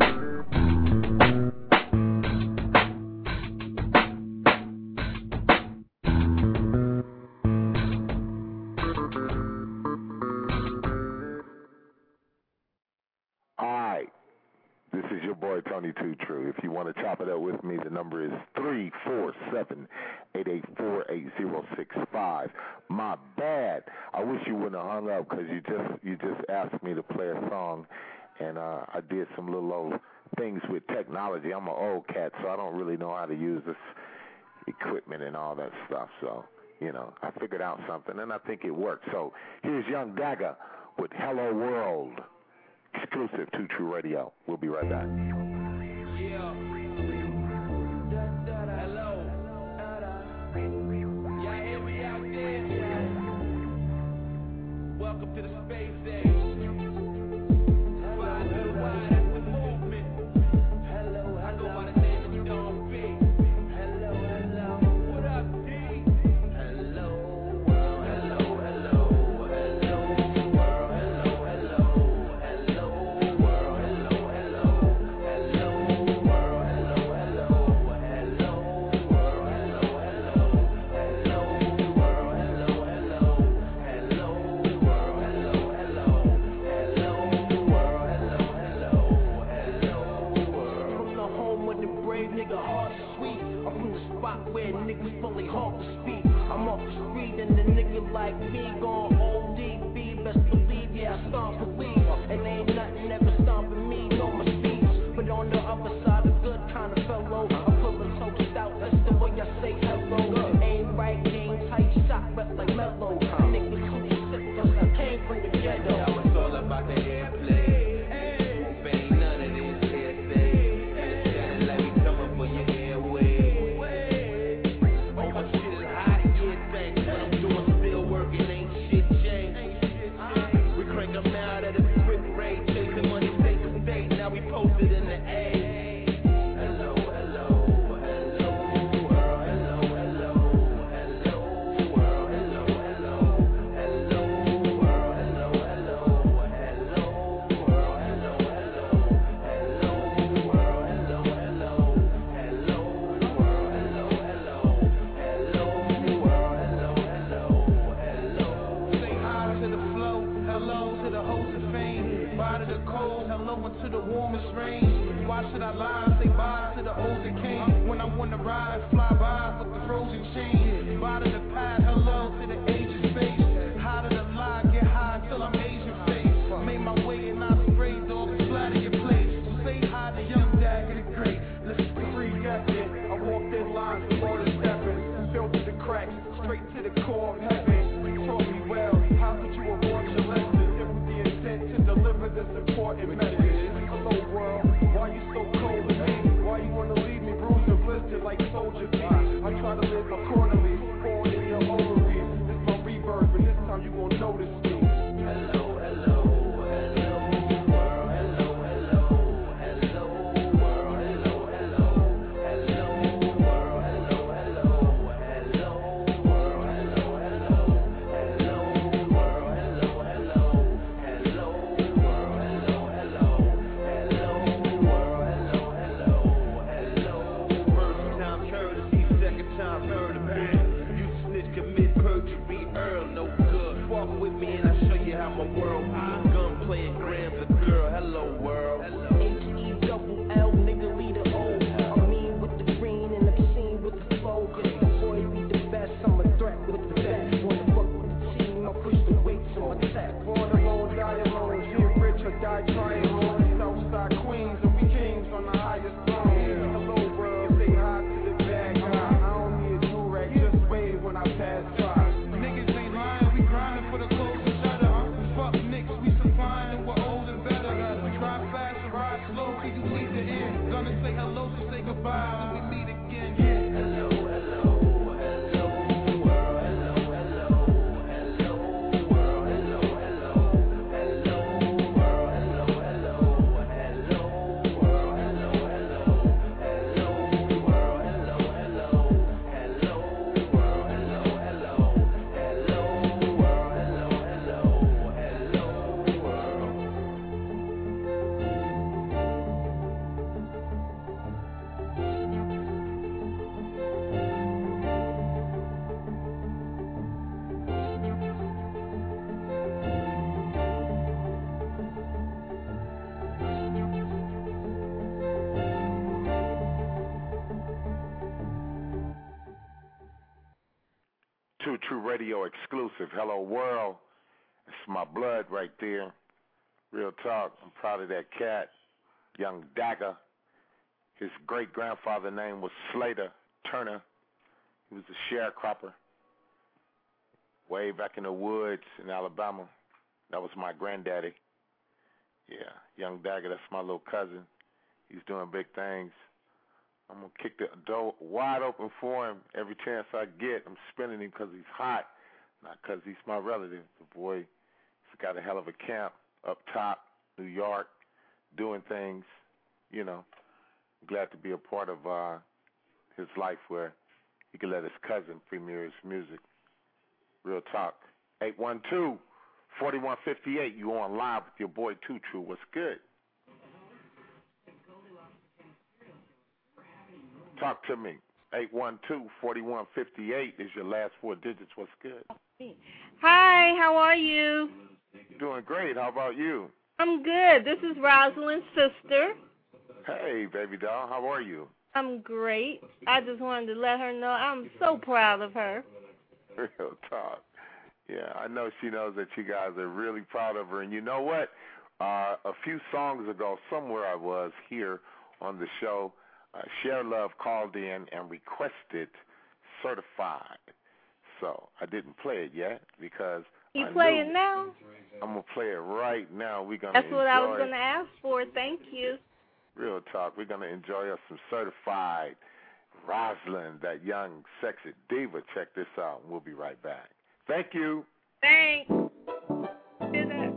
Speaker 3: This is your boy Tony Too True. If you want to chop it up with me, the number is three four seven, eight eight four, eight zero six five. My bad. I wish you wouldn't have hung up because you just you just asked me to play a song, and uh, I did some little old things with technology. I'm an old cat, so I don't really know how to use this equipment and all that stuff. So, you know, I figured out something, and I think it worked. So here's Young Dagger with Hello World, exclusive to True Radio. We'll be right back.
Speaker 5: Yeah. Hello. Y'all hear me out there? Welcome to the space age. Fly to the wide, that's the movement. Hello, I go by the name of Don B. Hello, hello. What up, D? Hello, world. Hello, hello. Hello, world. Hello, hello. Hello, world. Hello, hello. Hello, world. Hello, hello. Hello, world. Hello, hello. Hello, world. Hello, hello. Hello, world. Hello, hello. Hello, world. Hello, hello. Hello, world. From the home of the brave nigga, heart sweet. I'm from the spot where niggas fully hard to speak. I'm off the street and the nigga like me gon' O D B. Best believe, yeah, I stomp for weed. And ain't nothing ever stomping me, no my speech. But on the other side, a good kind of fellow. I'm full of toast out, that's the way I say hello. Ain't right, game tight, shot, rep like mellow. Niggas who sick, cause I came from the ghetto. Now it's all about the airplay. Hope ain't none of this hearsay. Sounding like we coming for your airway. Oh, my shit is hot, yeah, thanks. What I'm doing, still working, ain't shit changed. We crank them out at a quick rate, chasing money state to state. Now we posted in the A. Hello, hello, hello, world. Hello, hello, hello, world. Hello, hello, hello, world. Hello, hello, hello, world. Hello, hello, hello, world. Hello, hello, hello, world. Hello, hello, hello, world. Hello, hello, hello. Say hi to the flow, hello to the host of fame. Bye to the cold, hello into the warmest rain. Why should I lie? Say bye to the older king. When I wanna ride, fly by with the frozen chain. Bye to the past, hello to the age of space. High to the lie, get high till I'm Asian face. Made my way and I sprayed all the flat of your place. So say hi to Young Dagger the Great. Listen to free effort. I walked in lines with all the stepping. Filled with the cracks, straight to the core of heaven. Taught me well, how could you avoid your lessons? If with the intent to deliver this important message. Hello world, why you so cold to me? Why you wanna leave me bruised and blistered like Soldier B? I try to live accordingly, born in your ovaries. This my rebirth, and this time you gon' notice me. Hello, hello, hello, world. Hello, hello, hello, world. Hello, hello, hello, world. Hello, hello, hello, world. Hello, hello, hello, world. Hello, hello, hello, world. Hello, hello, hello, world. Hello, hello, hello. First time courtesy, second time murder, man. You snitch, commit perjury, Earl, no good. Walk with me and I'll show you how my world be. Gunplay and grams of girl, hello world. H E double L, nigga, lead the old. I'm mean with the green and obscene with the flow. Cause the boy be the best, I'm a threat with the best. Wanna fuck with the team, I push the weights on my tech. Born alone, die alone, get rich or die trying on. Southside Queens and we kings on the highest throne. Hello world, say hi to the bad guy. I don't need a do-rag, just wave when I pass by. Niggas ain't lying, we grinding for the clothes and shutter. Fuck nicks, we supplying and we're old and better. Drive fast and ride slow, cause you need the end. Gonna say hello, so say goodbye till we meet again. Yeah. Hello, hello, hello, world. Hello, hello, hello, world. Hello, hello, hello, world. Hello, hello, hello, world. Hello, hello, hello, world. Hello, hello, hello, world. Hello, hello, hello, world. Hello, hello, hello, world.
Speaker 3: True True Radio exclusive. Hello world. It's my blood right there. Real talk. I'm proud of that cat. Young Dagger. His great grandfather name was Slater Turner. He was a sharecropper way back in the woods in Alabama. That was my granddaddy. Yeah, Young Dagger, that's my little cousin. He's doing big things. I'm going to kick the door wide open for him every chance I get. I'm spinning him because he's hot, not because he's my relative. The boy, he's got a hell of a camp up top, New York, doing things, you know. Glad to be a part of uh, his life where he can let his cousin premiere his music. Real talk. eight one two, four one five eight. You on live with your boy Too True. What's good? Talk to me. eight one two, four one five eight is your last four digits. What's good?
Speaker 17: Hi, how are you?
Speaker 3: Doing great. How about you?
Speaker 17: I'm good. This is Rosalind's sister.
Speaker 3: Hey, baby doll. How are you?
Speaker 17: I'm great. I just wanted to let her know I'm so proud of her.
Speaker 3: Real talk. Yeah, I know she knows that you guys are really proud of her. And you know what? Uh, a few songs ago, somewhere I was here on the show, uh, Share Love called in and requested Certified. So I didn't play it yet because
Speaker 17: You
Speaker 3: I
Speaker 17: play
Speaker 3: knew
Speaker 17: it now?
Speaker 3: I'm going to play it right now. We're gonna
Speaker 17: That's what I was
Speaker 3: enjoy-
Speaker 17: going to ask for. Thank you.
Speaker 3: Real talk. We're going to enjoy us some Certified. Rosalind, that young, sexy diva. Check this out. We'll be right back. Thank you.
Speaker 17: Thanks. Do that.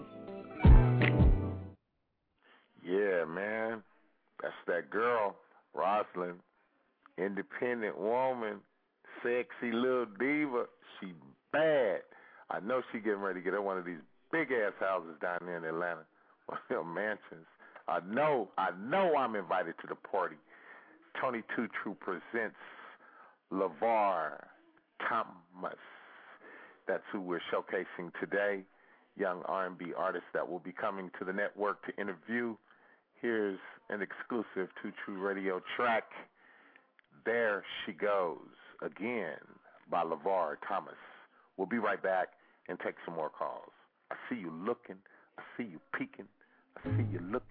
Speaker 3: Yeah, man. That's that girl. Rosalind, independent woman, sexy little diva. She bad. I know she getting ready to get her one of these big ass houses down there in Atlanta, one of them mansions. I know, I know I'm invited to the party. Tony Two True presents LeVar Thomas. That's who we're showcasing today. Young R and B artist that will be coming to the network to interview. Here's an exclusive Two True Radio track. There She Goes Again by LeVar Thomas. We'll be right back and take some more calls. I see you looking. I see you peeking. I see you looking.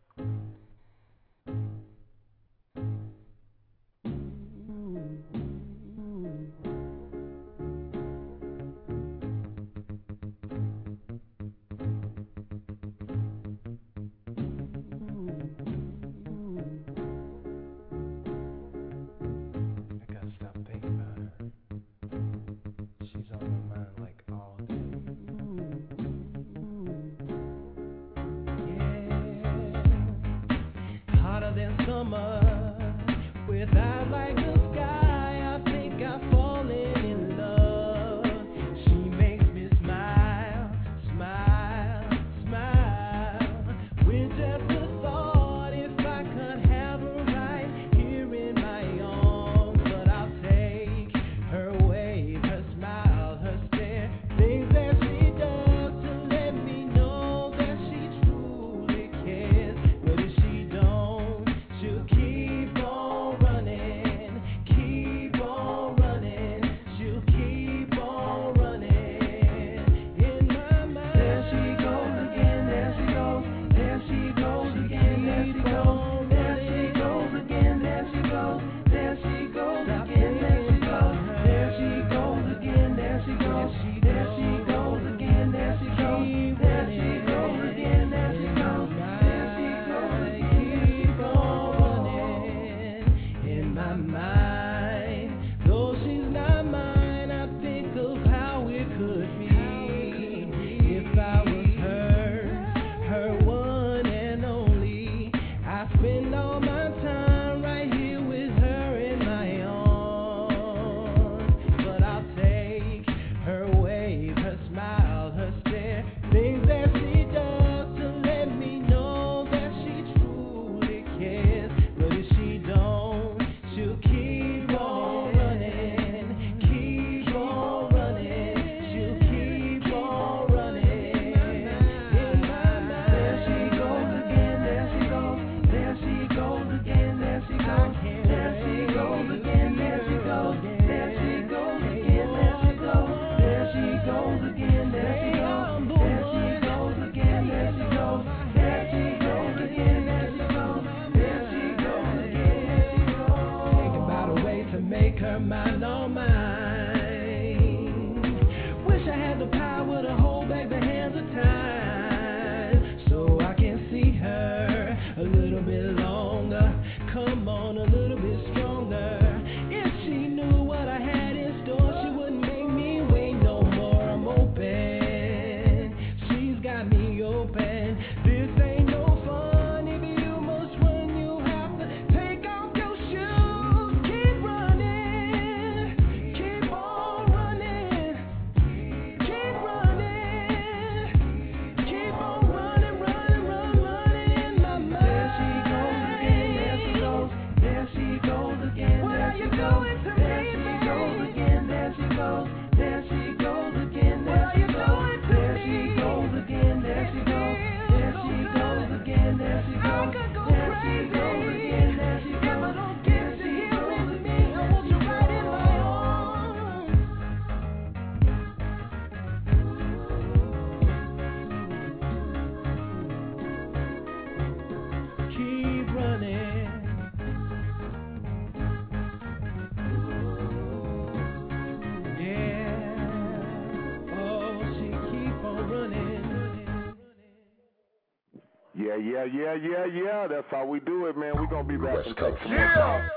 Speaker 3: Yeah, yeah, yeah, yeah, yeah. That's how we do it, man. We're going to be back in touch.
Speaker 18: Yeah.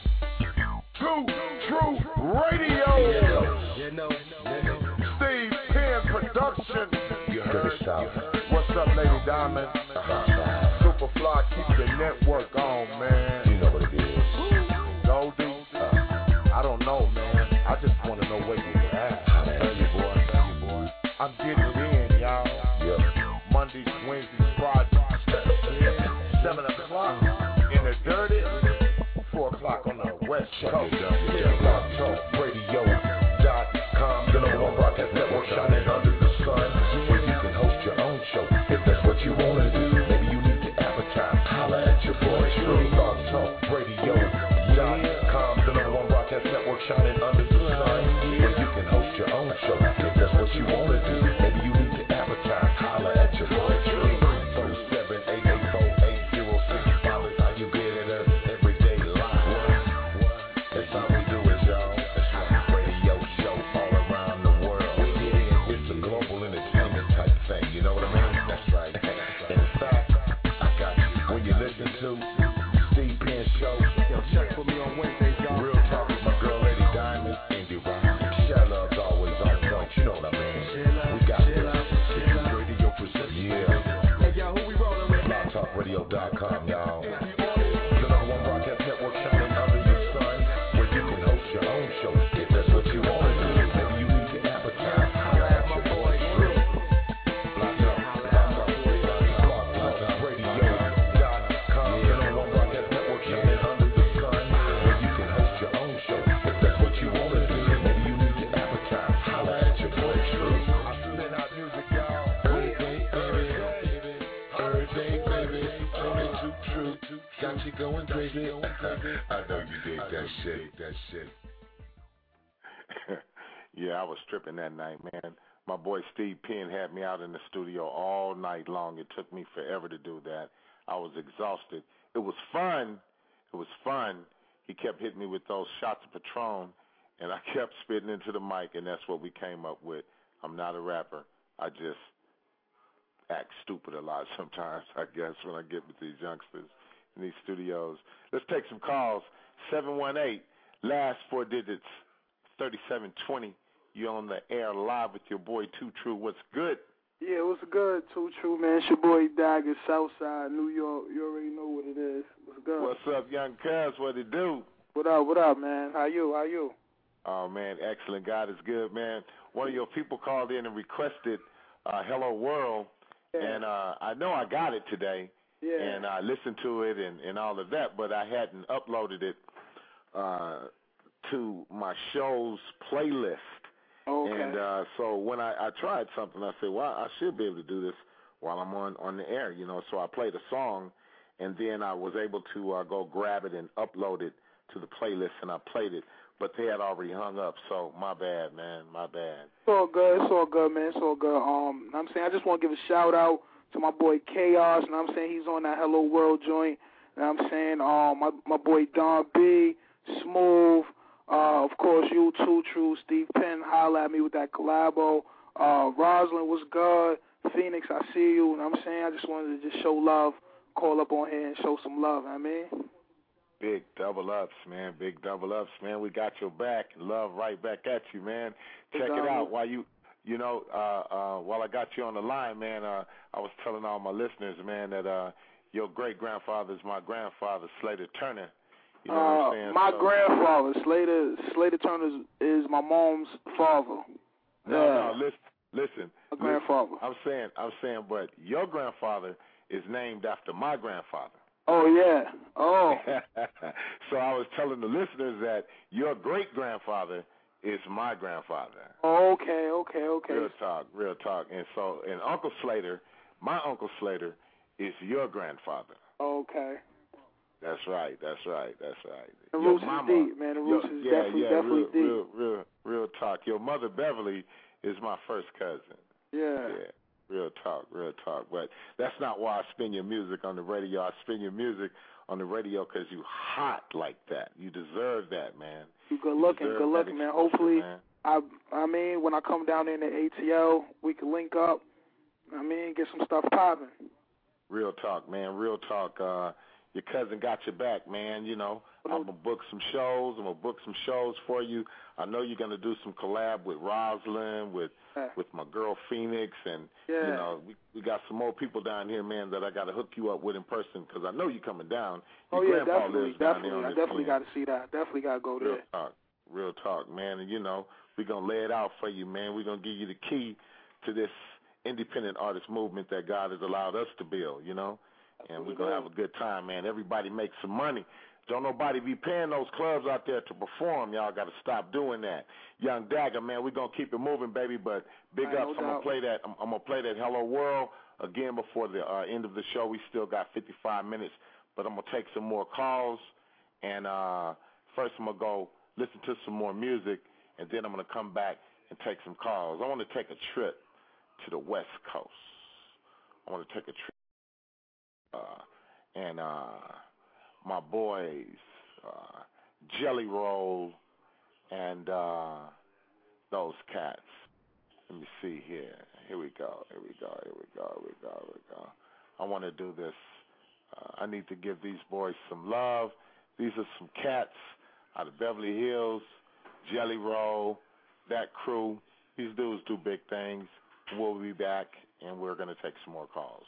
Speaker 18: Two True Radio.
Speaker 14: You know, you know.
Speaker 18: Steve Penn Production.
Speaker 14: You heard it.
Speaker 18: What's up, Lady Diamond?
Speaker 14: Uh-huh.
Speaker 18: Superfly, keep the network on, man.
Speaker 14: You know what it is.
Speaker 18: West Coast. Yeah, Blog Talk Radio dot com, the number one broadcast network shining under the sun, where you can host your own show if that's what you want to do. Maybe you need to advertise. Holla at your boy True. Blog Talk Radio dot com, the number one broadcast network shining under the sun, where you can host your own show if that's what you want to do. Maybe you need to advertise. Holla at your boy True. four seven eight eight four eight zero six five is how you get it us every day live. That's how we do it, y'all. That's right. Radio show all around the world. We get in. It's a global entertainment type thing. You know what I mean? That's right. In fact, I got you. When you listen to Steve Penn Show, yo, check for me on Wednesdays, y'all. Real Talk with my girl Lady Diamond, Indie Rock. Shell Love's always on point. You know what I mean? We got this. Radio presents. Yeah. Hey, y'all, who we rolling with? Blog Talk Radio dot com, y'all. The number one broadcast network shining under the sun, where you can host your own show if that's what you want to do. Maybe you need to advertise. Holla at my boy True. Blog Talk Radio dot com. The number one broadcast network shining under the sun, where you can host your own show if that's what you want to do. Maybe you need to advertise. Holla at your boy True. I send out music, y'all. Every day, baby. Every day, baby. Tony Too True. Got you going crazy. I know you did that shit. That shit.
Speaker 3: Yeah, I was tripping that night, man. My boy Steve Penn had me out in the studio all night long. It took me forever to do that. I was exhausted. It was fun. It was fun. He kept hitting me with those shots of Patron, and I kept spitting into the mic, and that's what we came up with. I'm not a rapper. I just act stupid a lot sometimes, I guess, when I get with these youngsters in these studios. Let's take some calls. seven one eight, last four digits, thirty-seven twenty. You on the air live with your boy Too True. What's good?
Speaker 19: Yeah, what's good, Too True, man? It's your boy Dagger, Southside, New York. You already know what it is. What's good?
Speaker 3: What's up, young cuz? What it do?
Speaker 19: What up, what up, man? How you, how you?
Speaker 3: Oh, man, excellent. God is good, man. One of your people called in and requested uh, Hello World, yeah. and uh, I know I got it today,
Speaker 19: yeah.
Speaker 3: and I listened to it and, and all of that, but I hadn't uploaded it uh, to my show's playlist.
Speaker 19: Okay.
Speaker 3: And uh, so when I, I tried something, I said, well, I should be able to do this while I'm on, on the air, you know. So I played a song, and then I was able to uh, go grab it and upload it to the playlist, and I played it. But they had already hung up, so my bad, man, my bad.
Speaker 19: It's all good. It's all good, man. It's all good. Um, I'm saying I just want to give a shout-out to my boy Chaos, and I'm saying he's on that Hello World joint. And I'm saying um, my, my boy Don B, Smooth, Uh, of course, you Too True, Steve Penn, holla at me with that collabo. Uh, Rosalind was good. Phoenix, I see you. And I'm saying I just wanted to just show love, call up on here and show some love, I mean.
Speaker 3: Big double ups, man. Big double ups, man. We got your back. Love right back at you, man. Check it out while you, you know, uh, uh, while I got you on the line, man, uh, I was telling all my listeners, man, that uh, your great-grandfather is my grandfather, Slater Turner. You know
Speaker 19: uh,
Speaker 3: what I'm saying?
Speaker 19: My
Speaker 3: so,
Speaker 19: grandfather, Slater Slater Turner, is my mom's father.
Speaker 3: No,
Speaker 19: yeah.
Speaker 3: no, listen, listen.
Speaker 19: My grandfather.
Speaker 3: Listen, I'm saying, I'm saying, but your grandfather is named after my grandfather.
Speaker 19: Oh yeah. Oh.
Speaker 3: So I was telling the listeners that your great grandfather is my grandfather.
Speaker 19: Oh, okay, okay, okay.
Speaker 3: Real talk, real talk. And so, and Uncle Slater, my Uncle Slater, is your grandfather.
Speaker 19: Okay.
Speaker 3: That's right. That's right. That's right.
Speaker 19: The
Speaker 3: Your
Speaker 19: roots
Speaker 3: mama,
Speaker 19: is deep, man. The roots
Speaker 3: your,
Speaker 19: is
Speaker 3: yeah,
Speaker 19: definitely,
Speaker 3: yeah,
Speaker 19: definitely
Speaker 3: real,
Speaker 19: deep.
Speaker 3: Real, real, real talk. Your mother Beverly is my first cousin.
Speaker 19: Yeah.
Speaker 3: Yeah. Real talk, real talk. But that's not why I spin your music on the radio. I spin your music on the radio because you hot like that. You deserve that, man.
Speaker 19: You good looking,
Speaker 3: you
Speaker 19: good looking, man. Hopefully,
Speaker 3: man.
Speaker 19: I, I mean, when I come down in the A T L, we can link up. I mean, get some stuff popping.
Speaker 3: Real talk, man. Real talk. Uh, your cousin got your back, man. You know, I'm going to book some shows. I'm going to book some shows for you. I know you're going to do some collab with Rosalind, with
Speaker 19: yeah.
Speaker 3: with my girl Phoenix, and,
Speaker 19: yeah.
Speaker 3: you know, we, we got some more people down here, man, that I got to hook you up with in person because I know you're coming down. Your
Speaker 19: oh, yeah,
Speaker 3: grandpa
Speaker 19: definitely,
Speaker 3: lives down
Speaker 19: definitely.
Speaker 3: there on
Speaker 19: I
Speaker 3: this
Speaker 19: definitely
Speaker 3: end.
Speaker 19: got to see that. Definitely got to go there.
Speaker 3: Real talk. Real talk, man. And, you know, we're going to lay it out for you, man. We're going to give you the key to this independent artist movement that God has allowed us to build, you know. and we're going to have a good time, man. Everybody make some money. Don't nobody be paying those clubs out there to perform. Y'all got to stop doing that. Young Dagger, man, we're going to keep it moving, baby, but big
Speaker 19: right,
Speaker 3: ups.
Speaker 19: No
Speaker 3: I'm going to play that. I'm, I'm going to play that Hello World again before the uh, end of the show. We still got fifty-five minutes, but I'm going to take some more calls, and uh, first I'm going to go listen to some more music, and then I'm going to come back and take some calls. I want to take a trip to the West Coast. I want to take a trip. Uh, and uh, my boys, uh, Jelly Roll, and uh, those cats. Let me see here. Here we go. Here we go. Here we go. Here we go. Here we go. I want to do this. Uh, I need to give these boys some love. These are some cats out of Beverly Hills, Jelly Roll, that crew. These dudes do big things. We'll be back, and we're going to take some more calls.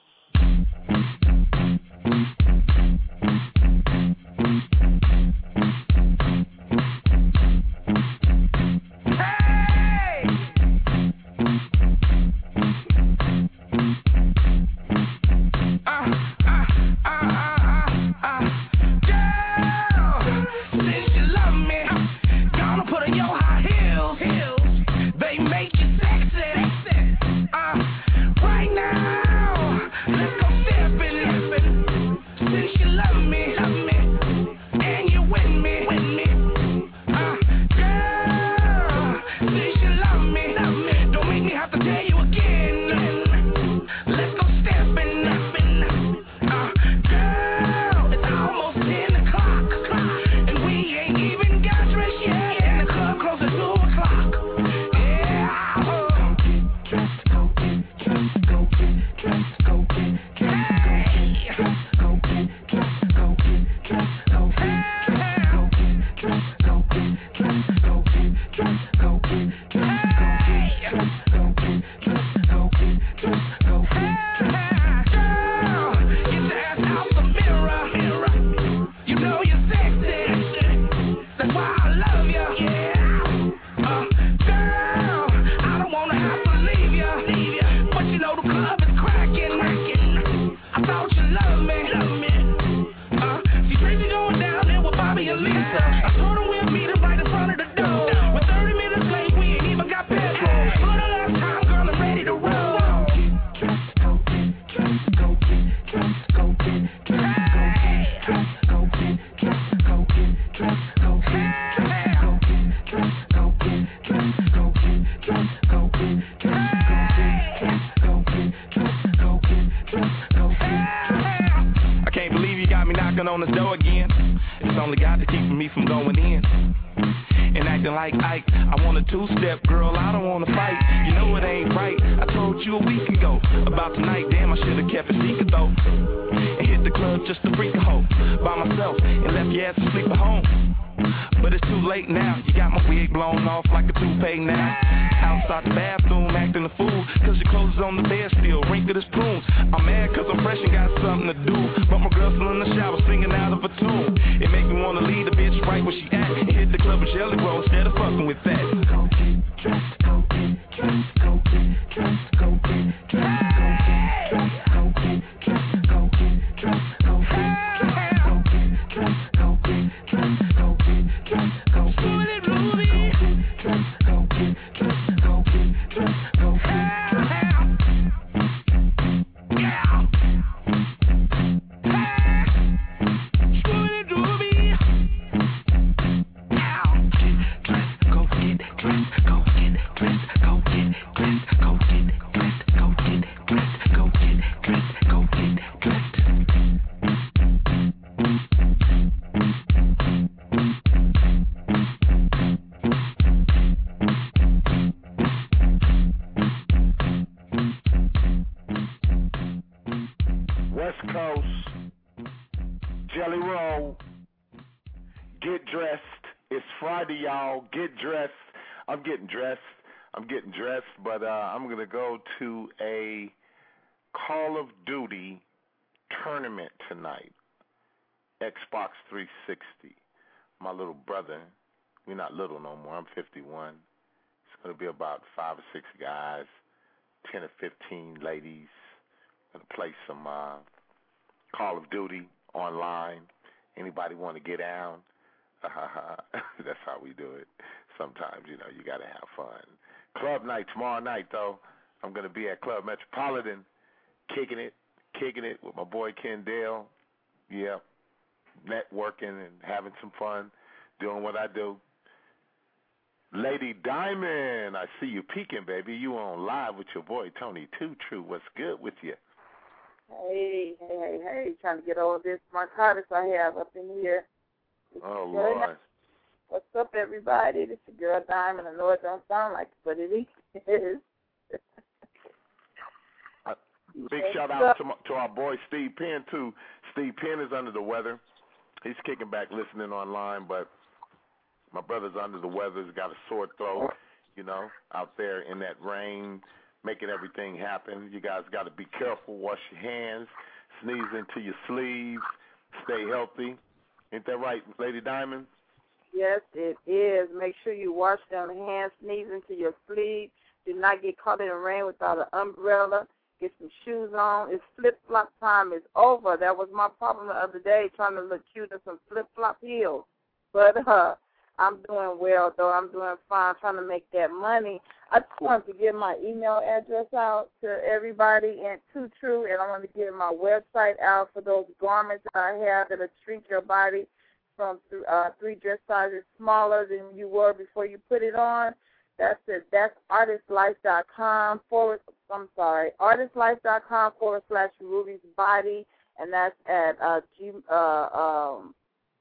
Speaker 3: I'm getting dressed. I'm getting dressed, but uh, I'm going to go to a Call of Duty tournament tonight. Xbox three sixty. My little brother, we're not little no more. I'm fifty-one. It's going to be about five or six guys, ten or fifteen ladies. Going to play some uh, Call of Duty online. Anybody want to get down? That's how we do it. Sometimes, you know, you got to have fun. Club night tomorrow night, though. I'm going to be at Club Metropolitan, kicking it, kicking it with my boy Kendall. Yeah, networking and having some fun, doing what I do. Lady Diamond, I see you peeking, baby. You on live with your boy Tony Two True. What's good with you?
Speaker 8: Hey, hey, hey, hey, trying to get all this narcotics I have up in here. It's
Speaker 3: oh,
Speaker 8: Lord.
Speaker 3: Nice.
Speaker 8: What's up, everybody? This is your girl Diamond. I know it don't sound like it, but it is.
Speaker 3: uh, big shout out to, my, to our boy Steve Penn, too. Steve Penn is under the weather. He's kicking back listening online, but my brother's under the weather. He's got a sore throat, you know, out there in that rain, making everything happen. You guys got to be careful. Wash your hands. Sneeze into your sleeves. Stay healthy. Ain't that right, Lady Diamond?
Speaker 8: Yes, it is. Make sure you wash them hands, sneeze into your sleeve. Do not get caught in the rain without an umbrella. Get some shoes on. It's flip-flop time. It's over. That was my problem the other day, trying to look cute in some flip-flop heels. But uh, I'm doing well, though. I'm doing fine, trying to make that money. I just wanted to give my email address out to everybody and Too True, and I want to give my website out for those garments that I have that'll shrink your body from th- uh, three dress sizes smaller than you were before you put it on. That's it. That's artistlife.com forward, I'm sorry, artistlife.com forward slash Ruby's Body, and that's at uh, G, uh, um,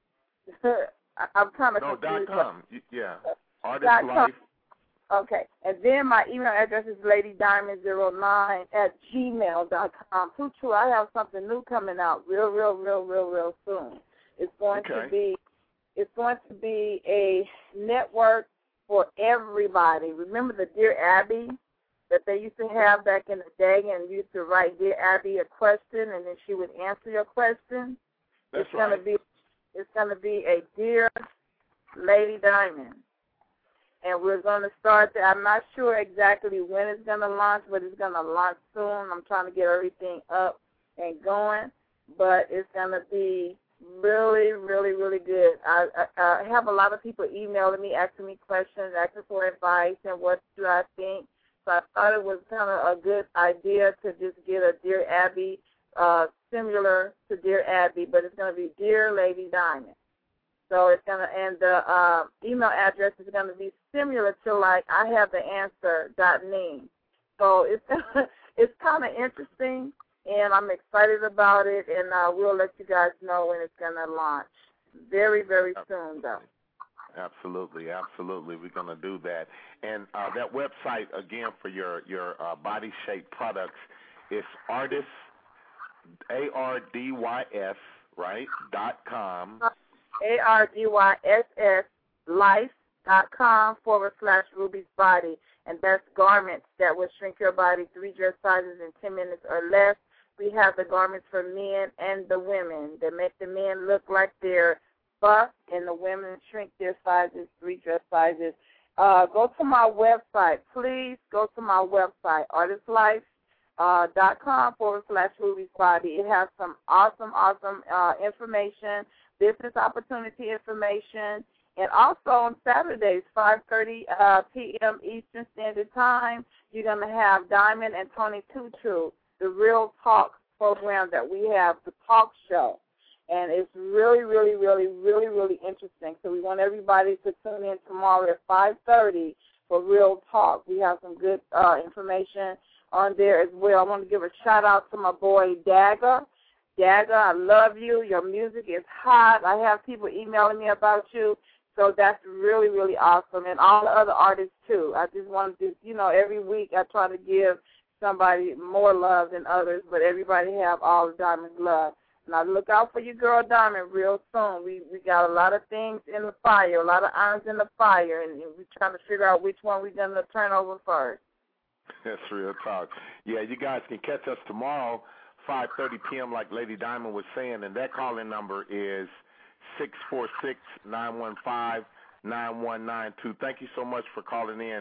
Speaker 8: I'm kind of
Speaker 3: no,
Speaker 8: confused.
Speaker 3: dot com. Yeah, Artist Life.
Speaker 8: Okay, and then my email address is lady diamond zero nine at gmail dot com. Too true, I have something new coming out real, real, real, real, real soon. It's going
Speaker 3: okay.
Speaker 8: to be, it's going to be a network for everybody. Remember the Dear Abby that they used to have back in the day, and you used to write Dear Abby a question, and then she would answer your question.
Speaker 3: That's
Speaker 8: it's
Speaker 3: right.
Speaker 8: Gonna be, it's going to be a Dear Lady Diamond. And we're going to start there. I'm not sure exactly when it's going to launch, but it's going to launch soon. I'm trying to get everything up and going, but it's going to be really, really, really good. I, I, I have a lot of people emailing me, asking me questions, asking for advice, and what do I think. So I thought it was kind of a good idea to just get a Dear Abby, uh, similar to Dear Abby, but it's going to be Dear Lady Diamond. So it's gonna, and the uh, email address is gonna be similar to like I have the answer dot me. So it's it's kind of interesting, and I'm excited about it, and uh, we'll let you guys know when it's gonna launch. Very, very soon, though.
Speaker 3: Absolutely, absolutely. We're gonna do that, and uh, that website again for your your uh, body shape products is artist a r d y s right dot com.
Speaker 8: A R D Y S S life dot com forward slash Ruby's Body. And that's garments that will shrink your body three dress sizes in ten minutes or less. We have the garments for men and the women that make the men look like they're buff, and the women shrink their sizes, three dress sizes. Uh, go to my website. Please go to my website, artistlife dot com forward slash Ruby's Body. It has some awesome, awesome uh, information, business opportunity information, and also on Saturdays, five thirty uh, p.m. Eastern Standard Time, you're going to have Diamond and Tony Two True, the Real Talk program that we have, the talk show. And it's really, really, really, really, really interesting. So we want everybody to tune in tomorrow at five thirty for Real Talk. We have some good uh, information on there as well. I want to give a shout-out to my boy Dagger. Dagger, I love you. Your music is hot. I have people emailing me about you. So that's really, really awesome. And all the other artists, too. I just want to, you know, every week I try to give somebody more love than others, but everybody have all the Diamond's love. Now look out for your girl Diamond real soon. We we got a lot of things in the fire, a lot of irons in the fire, and we're trying to figure out which one we're going to turn over first.
Speaker 3: That's real talk. Yeah, you guys can catch us tomorrow, five thirty p.m., like Lady Diamond was saying, and that call-in number is six four six, nine one five, nine one nine two. Thank you so much for calling in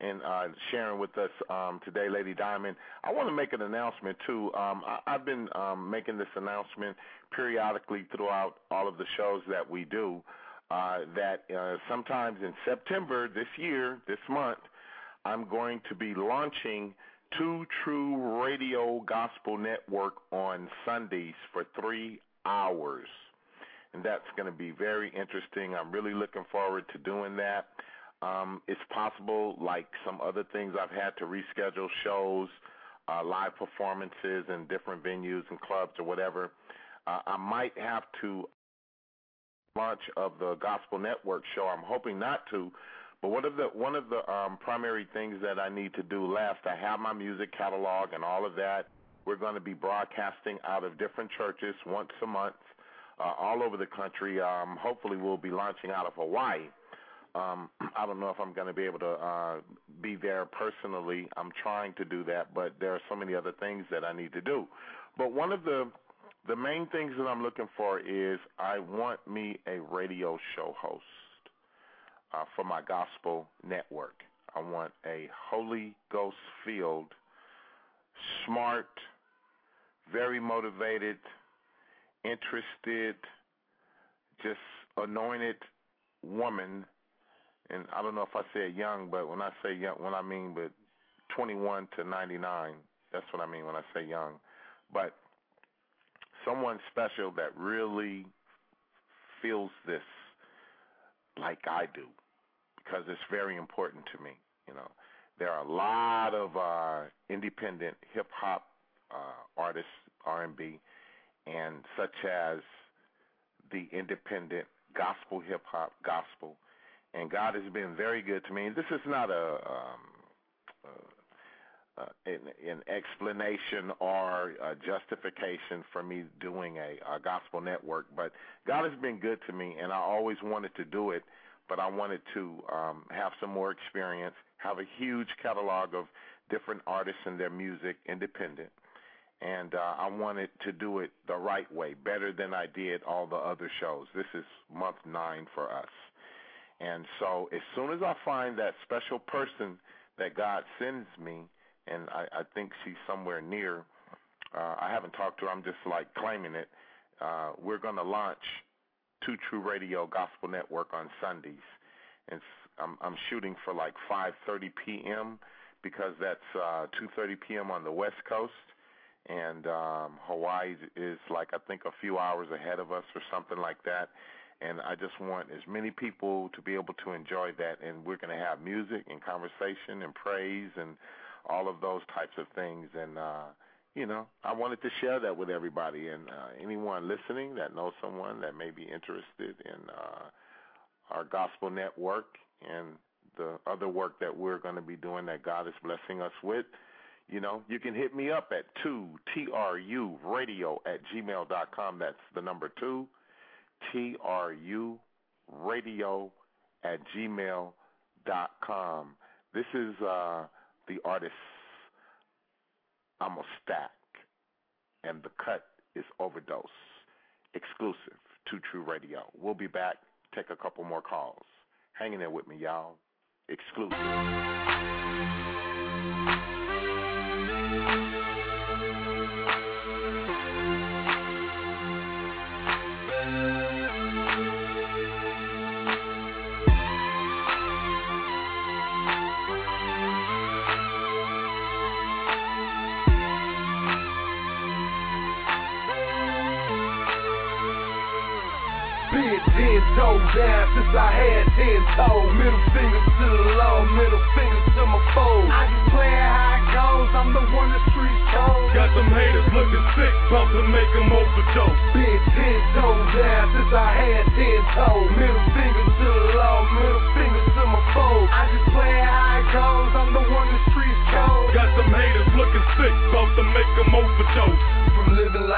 Speaker 3: and uh, sharing with us um, today, Lady Diamond. I want to make an announcement, too. Um, I, I've been um, making this announcement periodically throughout all of the shows that we do, uh, that uh, sometimes in September this year, this month, I'm going to be launching Two True Radio Gospel Network on Sundays for three hours. And that's going to be very interesting. I'm really looking forward to doing that. Um, it's possible, like some other things, I've had to reschedule shows, uh, live performances in different venues and clubs or whatever. Uh, I might have to launch of the Gospel Network show. I'm hoping not to, but one of the one of the um, primary things that I need to do last, I have my music catalog and all of that. We're going to be broadcasting out of different churches once a month, uh, all over the country. Um, hopefully, we'll be launching out of Hawaii. Um, I don't know if I'm going to be able to uh, be there personally. I'm trying to do that, but there are so many other things that I need to do. But one of the the main things that I'm looking for is I want me a radio show host uh, for my gospel network. I want a Holy Ghost-filled, smart, very motivated, interested, just anointed woman. And I don't know if I said young, but when I say young, what I mean, but twenty-one to ninety-nine, that's what I mean when I say young. But someone special that really feels this like I do, because it's very important to me. You know, there are a lot of uh, independent hip hop uh, artists, R and B, and such as the independent gospel hip hop gospel. And God has been very good to me. This is not a um, uh, uh, an, an explanation or a justification for me doing a, a gospel network, but God has been good to me, and I always wanted to do it, but I wanted to um, have some more experience, have a huge catalog of different artists and their music, independent, and uh, I wanted to do it the right way, better than I did all the other shows. This is month nine for us. And so as soon as I find that special person that God sends me, and I, I think she's somewhere near, uh, I haven't talked to her, I'm just like claiming it, uh, we're going to launch Two True Radio Gospel Network on Sundays. And I'm, I'm shooting for like five thirty p.m. because that's uh, two thirty p.m. on the West Coast. And um, Hawaii is like I think a few hours ahead of us or something like that. And I just want as many people to be able to enjoy that. And we're going to have music and conversation and praise and all of those types of things. And, uh, you know, I wanted to share that with everybody. And uh, anyone listening that knows someone that may be interested in uh, our gospel network and the other work that we're going to be doing that God is blessing us with, you know, you can hit me up at two, T R U radio at gmail dot com. That's the number two. T R U radio at gmail dot com. This is uh, the artist I'm a Stack, and the cut is Overdose, exclusive to True Radio. We'll be back, take a couple more calls. Hang in there with me, y'all. Exclusive.
Speaker 5: Ten toes down since I had ten toes. Middle finger to the law, middle finger to my foes. I just play how it goes, I'm the one the streets chose.
Speaker 20: Got them haters looking sick, about to make them overdose.
Speaker 5: Been ten toes down since I had ten toes. Middle finger to the law, middle finger to my foes. I just play how it goes, I'm the one the streets chose.
Speaker 20: Got them haters looking sick, about to make them overdose.
Speaker 5: From living like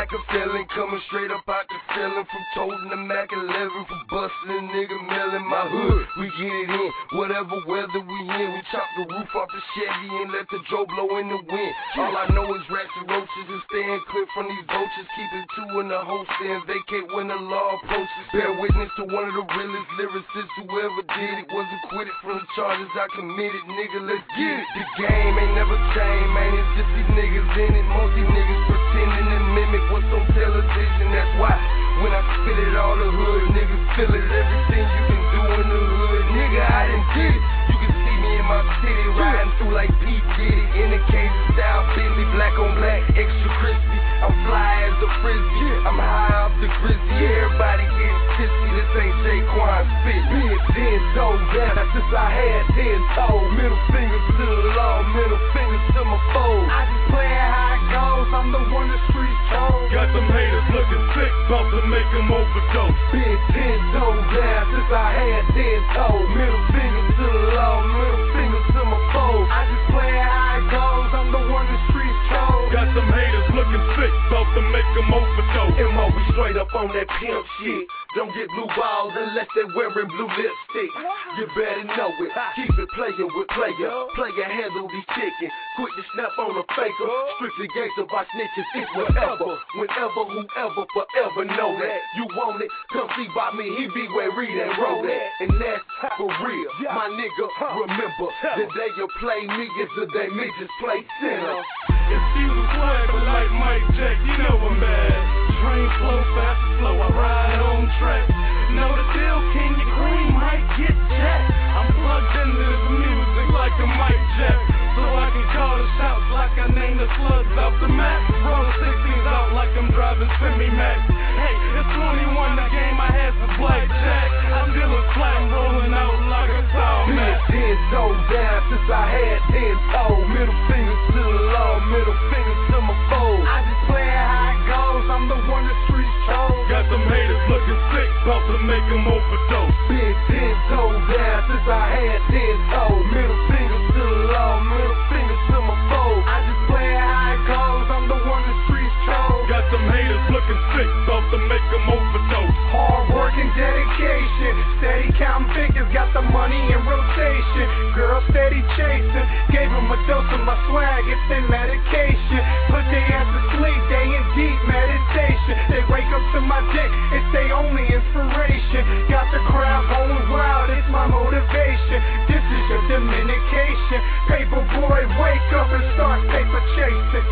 Speaker 21: like a felon, coming straight up out the ceiling. From toting the Mac eleven, from busting a nigga mill in my hood. We get it in, whatever weather we in. We chop the roof off the Chevy and let the Joe blow in the wind. All I know is rats and roaches and staying clear from these vultures. Keeping two in the holster and vacate when the law approaches. Bear witness to one of the realest lyricists who ever did it. Was acquitted from the charges I committed. Nigga, let's get it. The game ain't never changed, man. It's just these niggas in it. Most these niggas pretending to mimic what's on television. That's why when I spit it, all the hood niggas feel it. Everything you can do in the hood, nigga, I done did it. You can see me in my city, riding through like P. Diddy. In the Cajun style, Bentley, black on black, extra crispy. I'm fly as a frisbee, I'm high off the grizzly. Everybody getting pissy, this ain't Jaquan spit. Been ten toes down since I had ten toes. Middle fingers to the law, middle fingers to my foes. I just play it how it goes, I'm the one the streets chose.
Speaker 20: Got them haters looking sick, about to make them overdose.
Speaker 21: Been ten toes down since I had ten toes. Middle fingers to the law, middle fingers to my foes. I just play it how it goes, I'm the one the streets chose.
Speaker 20: Got them haters looking sick, about to make them overdose.
Speaker 21: M O, we straight up on that pimp shit. Don't get blue balls unless they wearing blue lipstick. You better know it. Keep it playing with player. Player handle these chickens. Quick to snap on a faker. Strictly gangster by snitches. It's whatever. Whenever, whoever, forever know that. You want it? Come see by me. He be where read and roll that. And that's for real. My nigga, remember the day you play me is the day me just play center.
Speaker 20: Excuse the swag, but like Mike Jack, you know I'm bad. Train slow, fast and slow, I ride on track. Know the deal, king, your cream might get jacked. I'm plugged into this music like a Mike Jack, so I can call the shots like I named the slugs off the map. Roll sixteens out like I'm driving semi-max. Hey, it's twenty-one, the game I had to blackjack. I deal with flat rolling out like a tall man.
Speaker 21: Been ten toes down since I had ten toes. Middle fingers to the law, middle fingers to my foes. I just play it how it goes, I'm the one the streets chose.
Speaker 20: Got them haters looking sick, about to make them overdose.
Speaker 21: Been ten toes down since I had ten toes. Middle fingers to the law, middle fingers to my foes. I just play it how it goes, I'm the one the streets chose.
Speaker 20: Got them haters looking sick, about to make them overdose.
Speaker 21: Hard work and dedication, steady counting figures, got the money in rotation. Girl steady chasing, gave them a dose of my swag, it's their medication. Put their ass to sleep, they in deep meditation. They wake up to my dick, it's their only inspiration. Got the crowd going wild, it's my motivation. This is your dominication. Paper boy, wake up and start paper chasing.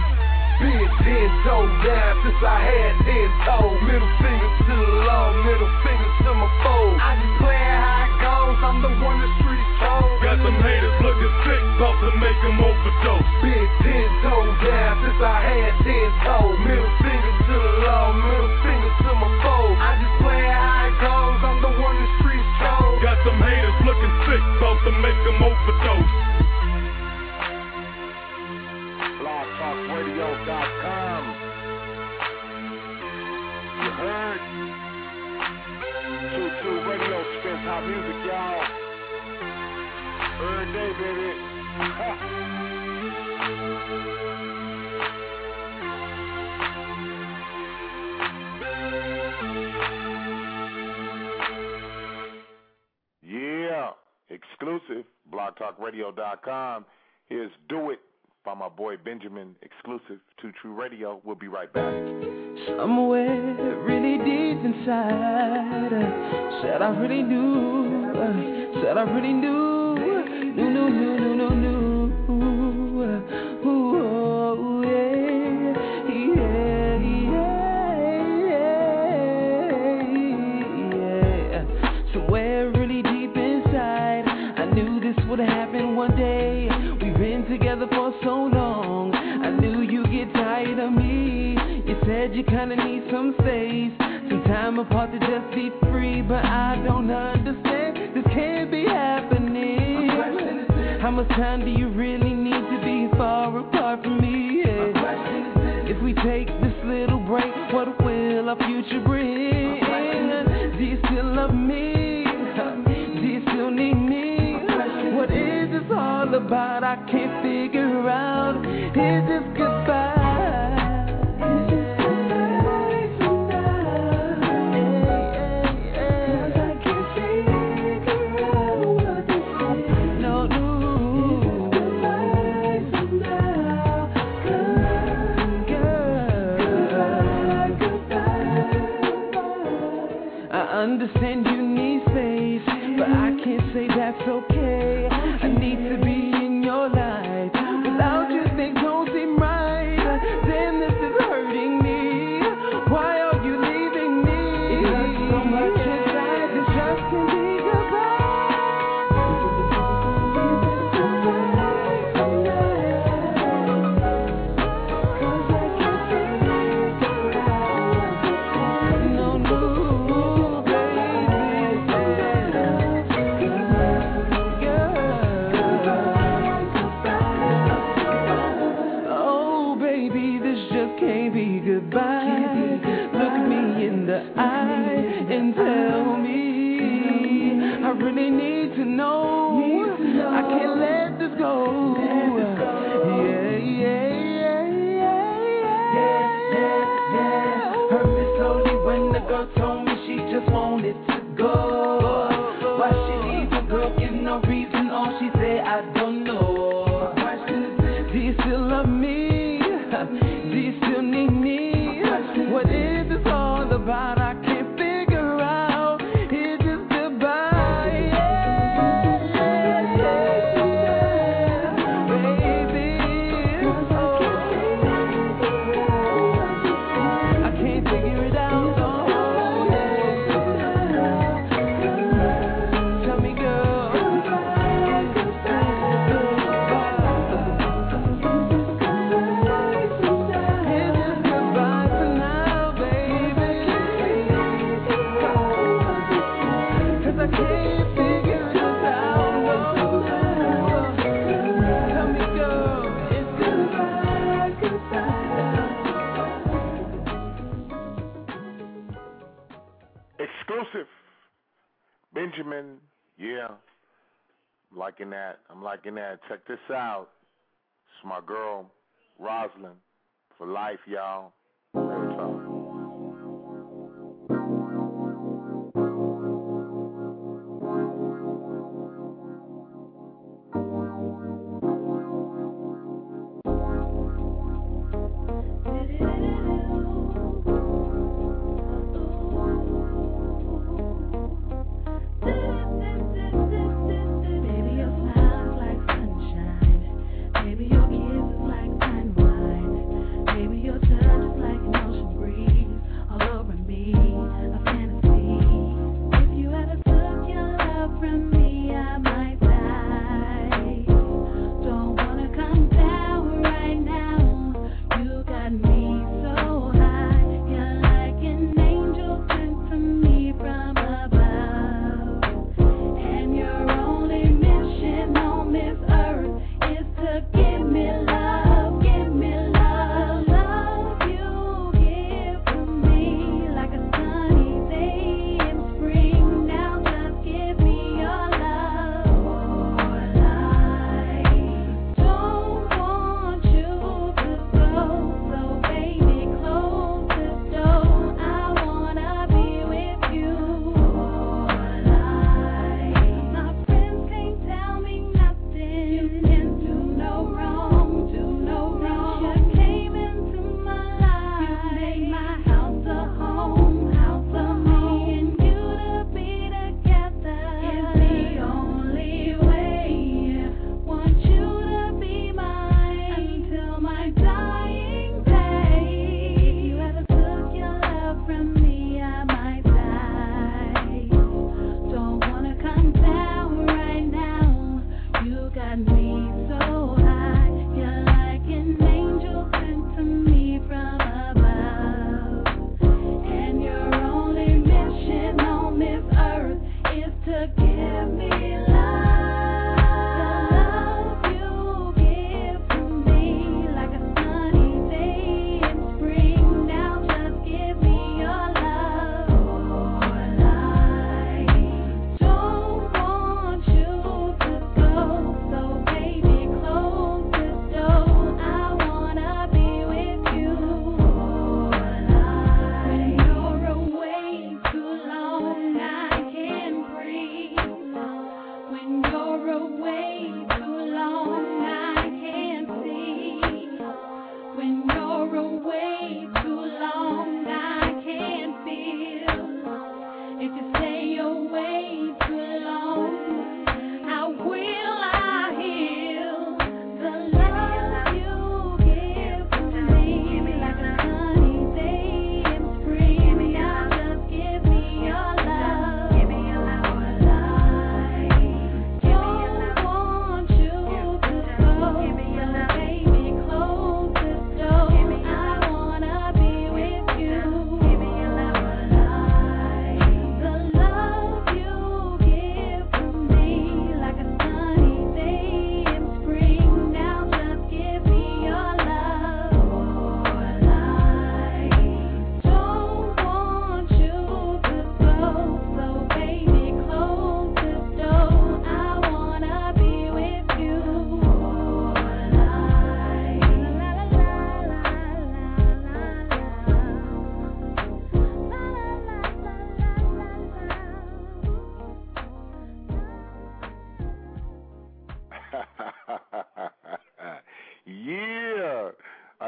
Speaker 21: Been ten toes down since I had ten toes. Middle fingers to the law, middle fingers to my foes. I just play it how it goes, I'm the one the streets chose.
Speaker 20: Got them haters looking sick, about to make them overdose.
Speaker 21: Been ten toes down since I had ten toes. Middle fingers to the law, middle fingers to my foes. I just play it how it goes, I'm the one the streets chose.
Speaker 20: Got them haters looking sick, about to make them overdose.
Speaker 3: blog talk radio dot com. You heard? two two Radio spins hot music, y'all. Every day, baby. Yeah, exclusive. blog talk radio dot com. Here's Do It by my boy Benjamin, exclusive to True Radio. We'll be right back.
Speaker 5: Somewhere really deep inside, uh, said I really knew, uh, said I really knew, knew, knew, knew, knew, knew, knew, uh, ooh, oh, yeah, yeah, yeah, yeah. Somewhere really deep inside, I knew this would happen one day. We've been together for so long, I knew you'd get tired of me. You said you kinda need some space, some time apart to just be free. But I don't understand, this can't be happening. How much time do you really need to be far apart from me? Yeah. If we take this little break, what will our future bring? Do you still love me? Do you still need me? What is this all about? I can't figure out. Is this goodbye? Is this goodbye? you need space, but I can't say that's okay. I need to be in your life. Without you, things don't seem right. Damn, this is hurting me. Why are you leaving me? It hurts so much inside, this just can't be really need to know. I can't let this go. Yeah, yeah, yeah, yeah, yeah, yeah. Heard me slowly when the girl told me she just wanted to go. Why she leave a girl, give no reason. All she said, I don't know. Do you still love me? Do you still need me? What is this all about? I can't figure out. Is this goodbye?
Speaker 3: Exclusive. Benjamin, yeah. I'm liking that. I'm liking that. Check this out. It's my girl, Rosalind, for life, y'all. Real talk.
Speaker 5: Baby, your kiss is like fine wine. Baby, your touch is like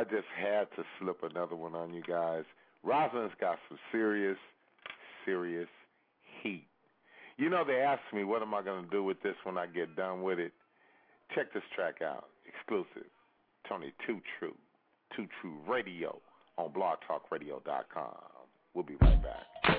Speaker 3: just had to slip another one on you guys. Rosalind's got some serious, serious heat. You know, they asked me, what am I going to do with this when I get done with it? Check this track out. Exclusive. Tony Too True. Too True Radio on blog talk radio dot com. We'll be right back.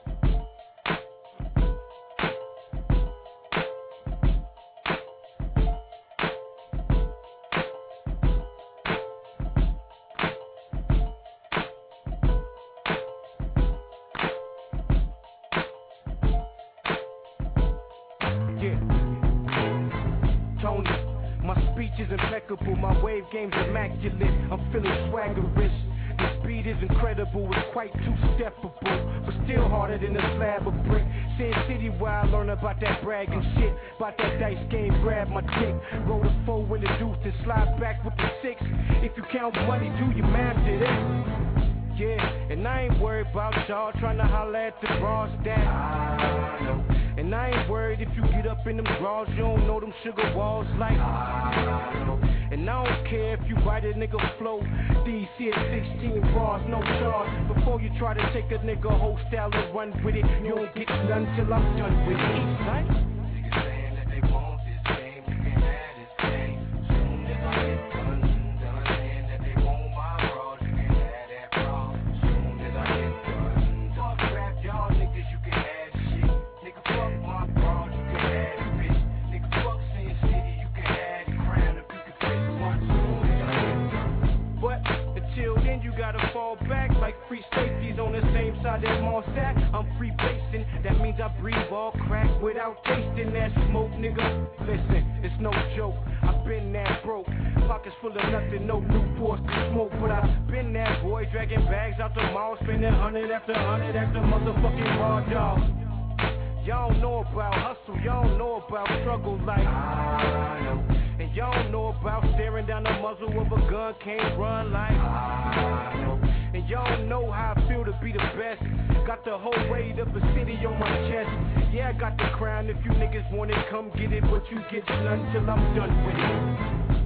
Speaker 10: Impeccable, my wave game's immaculate. I'm feeling swaggerish. The speed is incredible, it's quite two-steppable, but still harder than a slab of brick. Sin City where I learn about that bragging shit, about that dice game, grab my chick, roll the four in the deuce and slide back with the six. If you count money, do your math to this. Yeah, and I ain't worried about y'all trying to holler at the bras that I know. And I ain't worried if you get up in them drawers, you don't know them sugar walls like I know. And I don't care if you write a nigga flow, D C at sixteen bars, no charge. Before you try to take a nigga whole style and run with it, you don't get none till I'm done with it. Each night. That mall sat, I'm free basing. That means I breathe all crack without tasting that smoke, nigga. Listen, it's no joke. I've been that broke. Pockets full of nothing, no Newports to smoke. But I've been that boy, dragging bags out the mall, spending hundred after hundred after motherfucking raw dog. Y'all don't know about hustle, y'all don't know about struggle like I know. And y'all don't know about staring down the muzzle of a gun, can't run like I know. And y'all don't know how I feel to be the best. Got the whole weight of the city on my chest. Yeah, I got the crown, if you niggas want it, come get it. But you get none till I'm done with it.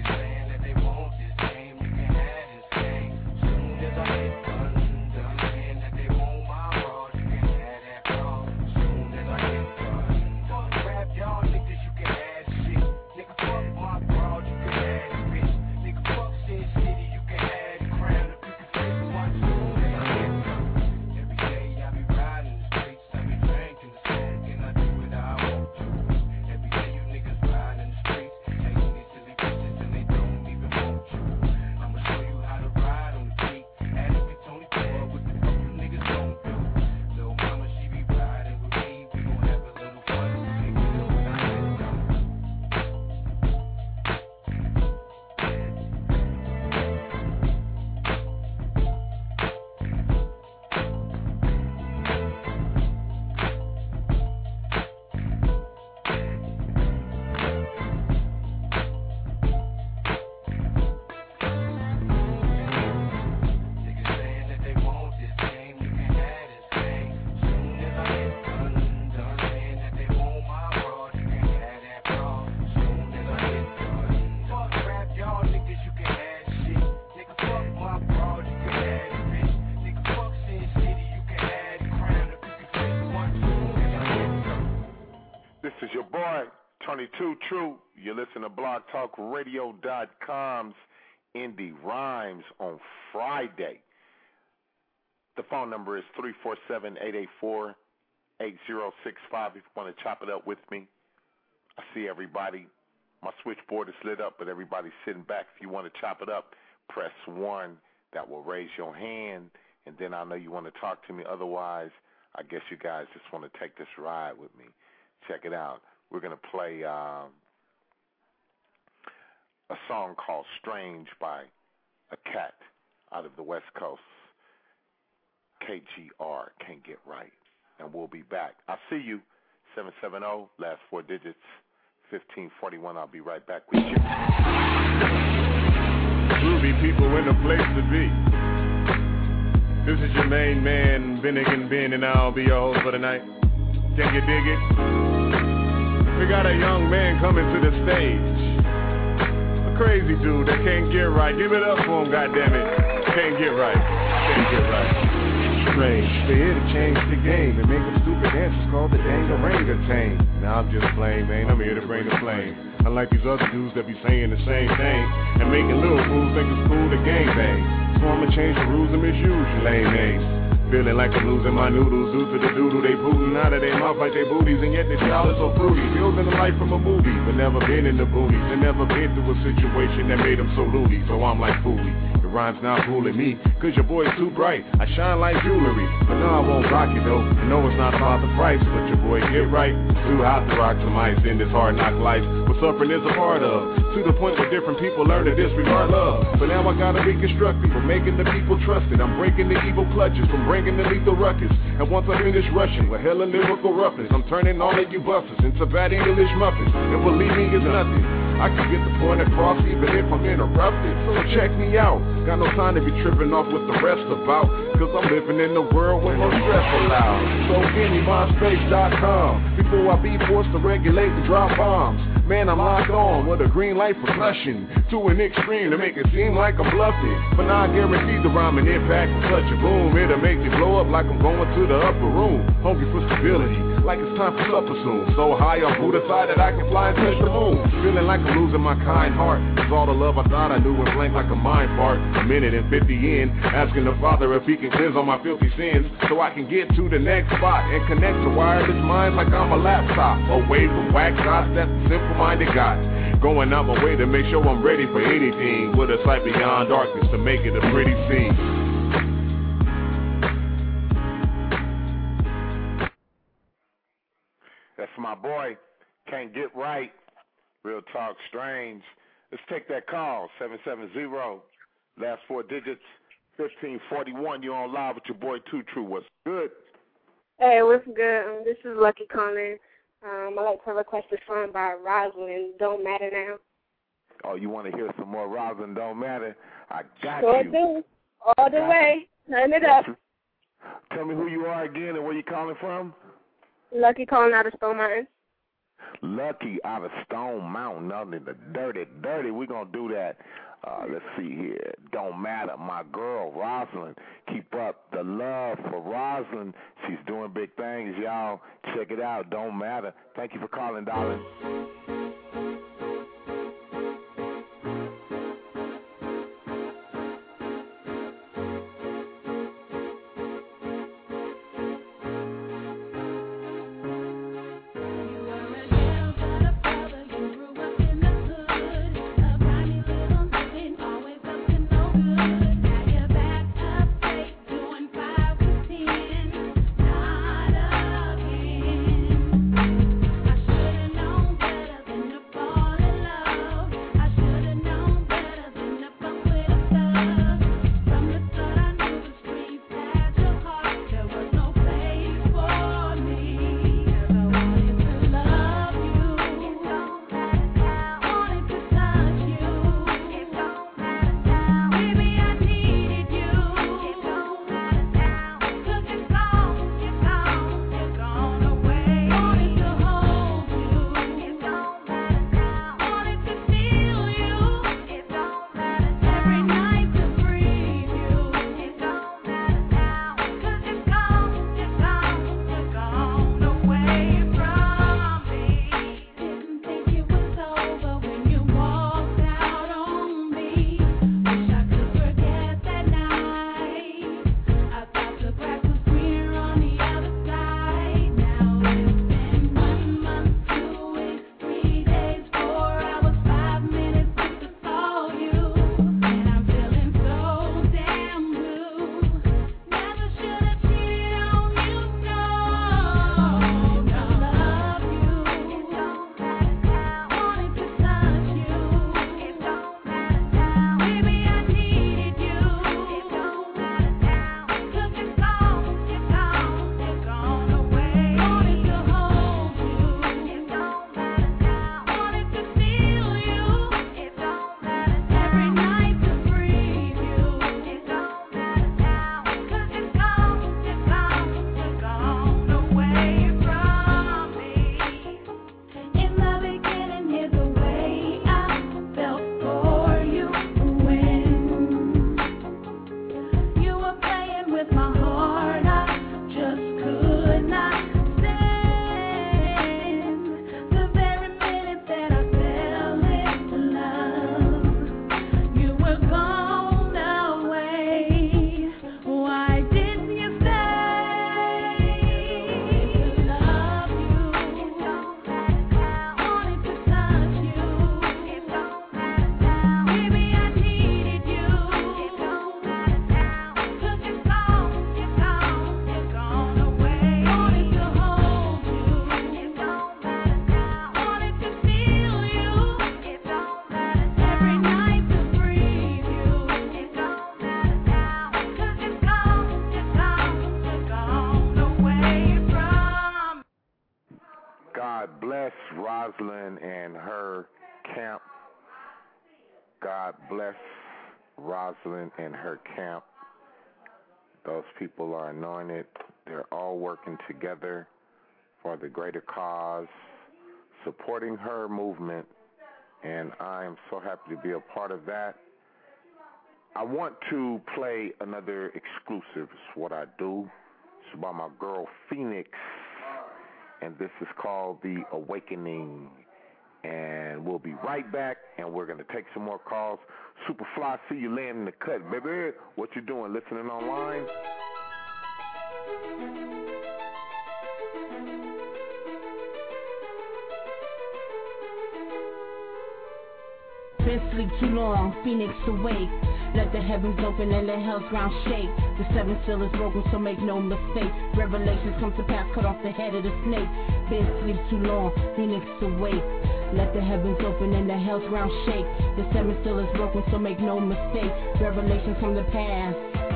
Speaker 10: Too True. You listen to blog talk radio dot com's Indie Rhymes on Friday. The phone number is three four seven, eight eight four, eight zero six five if you want to chop it up with me. I see everybody. My switchboard is lit up, but everybody's sitting back. If you want to chop it up, press one. That will raise your hand, and then I know you want to talk to me. Otherwise, I guess you guys just want to take this ride with me. Check it out. We're going to play um, a song called Strange by a cat out of the West Coast. K G R, Can't Get Right. And we'll be back. I'll see you. seven seven zero, last four digits, fifteen forty-one. I'll be right back with you.
Speaker 4: Groovy people in the place to be. This is your main man, Bennigan Ben, and I'll be your host for the night. Can you dig it? We got a young man coming to the stage. A crazy dude that can't get right. Give it up for him, goddammit. Can't get right. Can't get right. Strange. They're here to change the game and make them stupid answers called the dang orangutan. Now I'm just playing, man. I'm here to bring the flame. Unlike these other dudes that be saying the same thing and making little fools think it's cool to gang bang. So I'ma change the rules and misuse you lame names. Feeling like I'm losing my noodles due to the doodle they booting out of their mouth like they booties, and yet they child is so fruity. Building a life from a movie, but never been in the boonies, and never been through a situation that made them so loony. So I'm like fooly. The rhyme's not fooling me, cause your boy's too bright. I shine like jewelry, but no, I won't rock it though. You know it's not about the price, but your boy get right. Too hot to rock some ice in this hard knock life. What suffering is a part of, to the point where different people learn to disregard love. But now I gotta reconstruct it, from making the people trust it. I'm breaking the evil clutches, from bringing the lethal ruckus. And once I finish rushing with hella lyrical roughness, I'm turning all of you busters into bad English muffins. And believe me, it's nothing. I can get the point across even if I'm interrupted. So check me out. Got no time to be tripping off with the rest about, cause I'm living in a world with no stress allowed. So give me my space dot com before I be forced to regulate and drop bombs. Man, I'm locked on with a green light percussion to an extreme to make it seem like I'm bluffing. But now I guarantee the rhyming impact will such a boom. It'll make me blow up like I'm going to the upper room. Hungry for stability, like it's time for supper soon. So high up Buddha side that I can fly and touch the moon. Feeling like I'm losing my kind heart. Cause all the love I thought I knew went blank like a mind fart. A minute and fifty in, asking the Father if he can cleanse all my filthy sins, so I can get to the next spot and connect to wireless minds like I'm a laptop. Away from whack shots that the simple-minded got. Going out my way to make sure I'm ready for anything, with a sight beyond darkness to make it a pretty scene.
Speaker 3: That's my boy. Can't get right. Real talk strange. Let's take that call. seven seven zero. Last four digits. fifteen forty-one. You're on live with your boy Two True. What's good?
Speaker 1: Hey, what's good? Um, this is Lucky calling. Um, I'd like to request a song by Rosalind, Don't Matter Now.
Speaker 3: Oh, you want to hear some more Rosalind Don't Matter? I got
Speaker 1: sure
Speaker 3: you.
Speaker 1: do. All the way. Turn it up.
Speaker 3: Tell me who you are again and where you calling from?
Speaker 1: Lucky calling out of Stone Mountain.
Speaker 3: Lucky out of Stone Mountain, nothing the dirty, dirty. We're going to do that. Uh, let's see here. Don't matter. My girl, Rosalind. Keep up the love for Rosalind. She's doing big things, y'all. Check it out. Don't matter. Thank you for calling, darling.
Speaker 22: Known better than
Speaker 3: God bless Rosalind and her camp. God bless Rosalind and her camp. Those people are anointed. They're all working together for the greater cause, supporting her movement, and I am so happy to be a part of that. I want to play another exclusive. It's what I do. It's by my girl Phoenix, and this is called The Awakening. And we'll be right back, and we're going to take some more calls. Superfly, see you laying in the cut, baby. What you doing, listening online?
Speaker 2: Been sleep too long, Phoenix awake. Let the heavens open and let hell's ground shake. The seven seal is broken, so make no mistake. Revelations come to pass, cut off the head of the snake. Been sleep too long, Phoenix awake. Let the heavens open and the hell's ground shake. The seven seal is broken, so make no mistake. Revelations come to pass.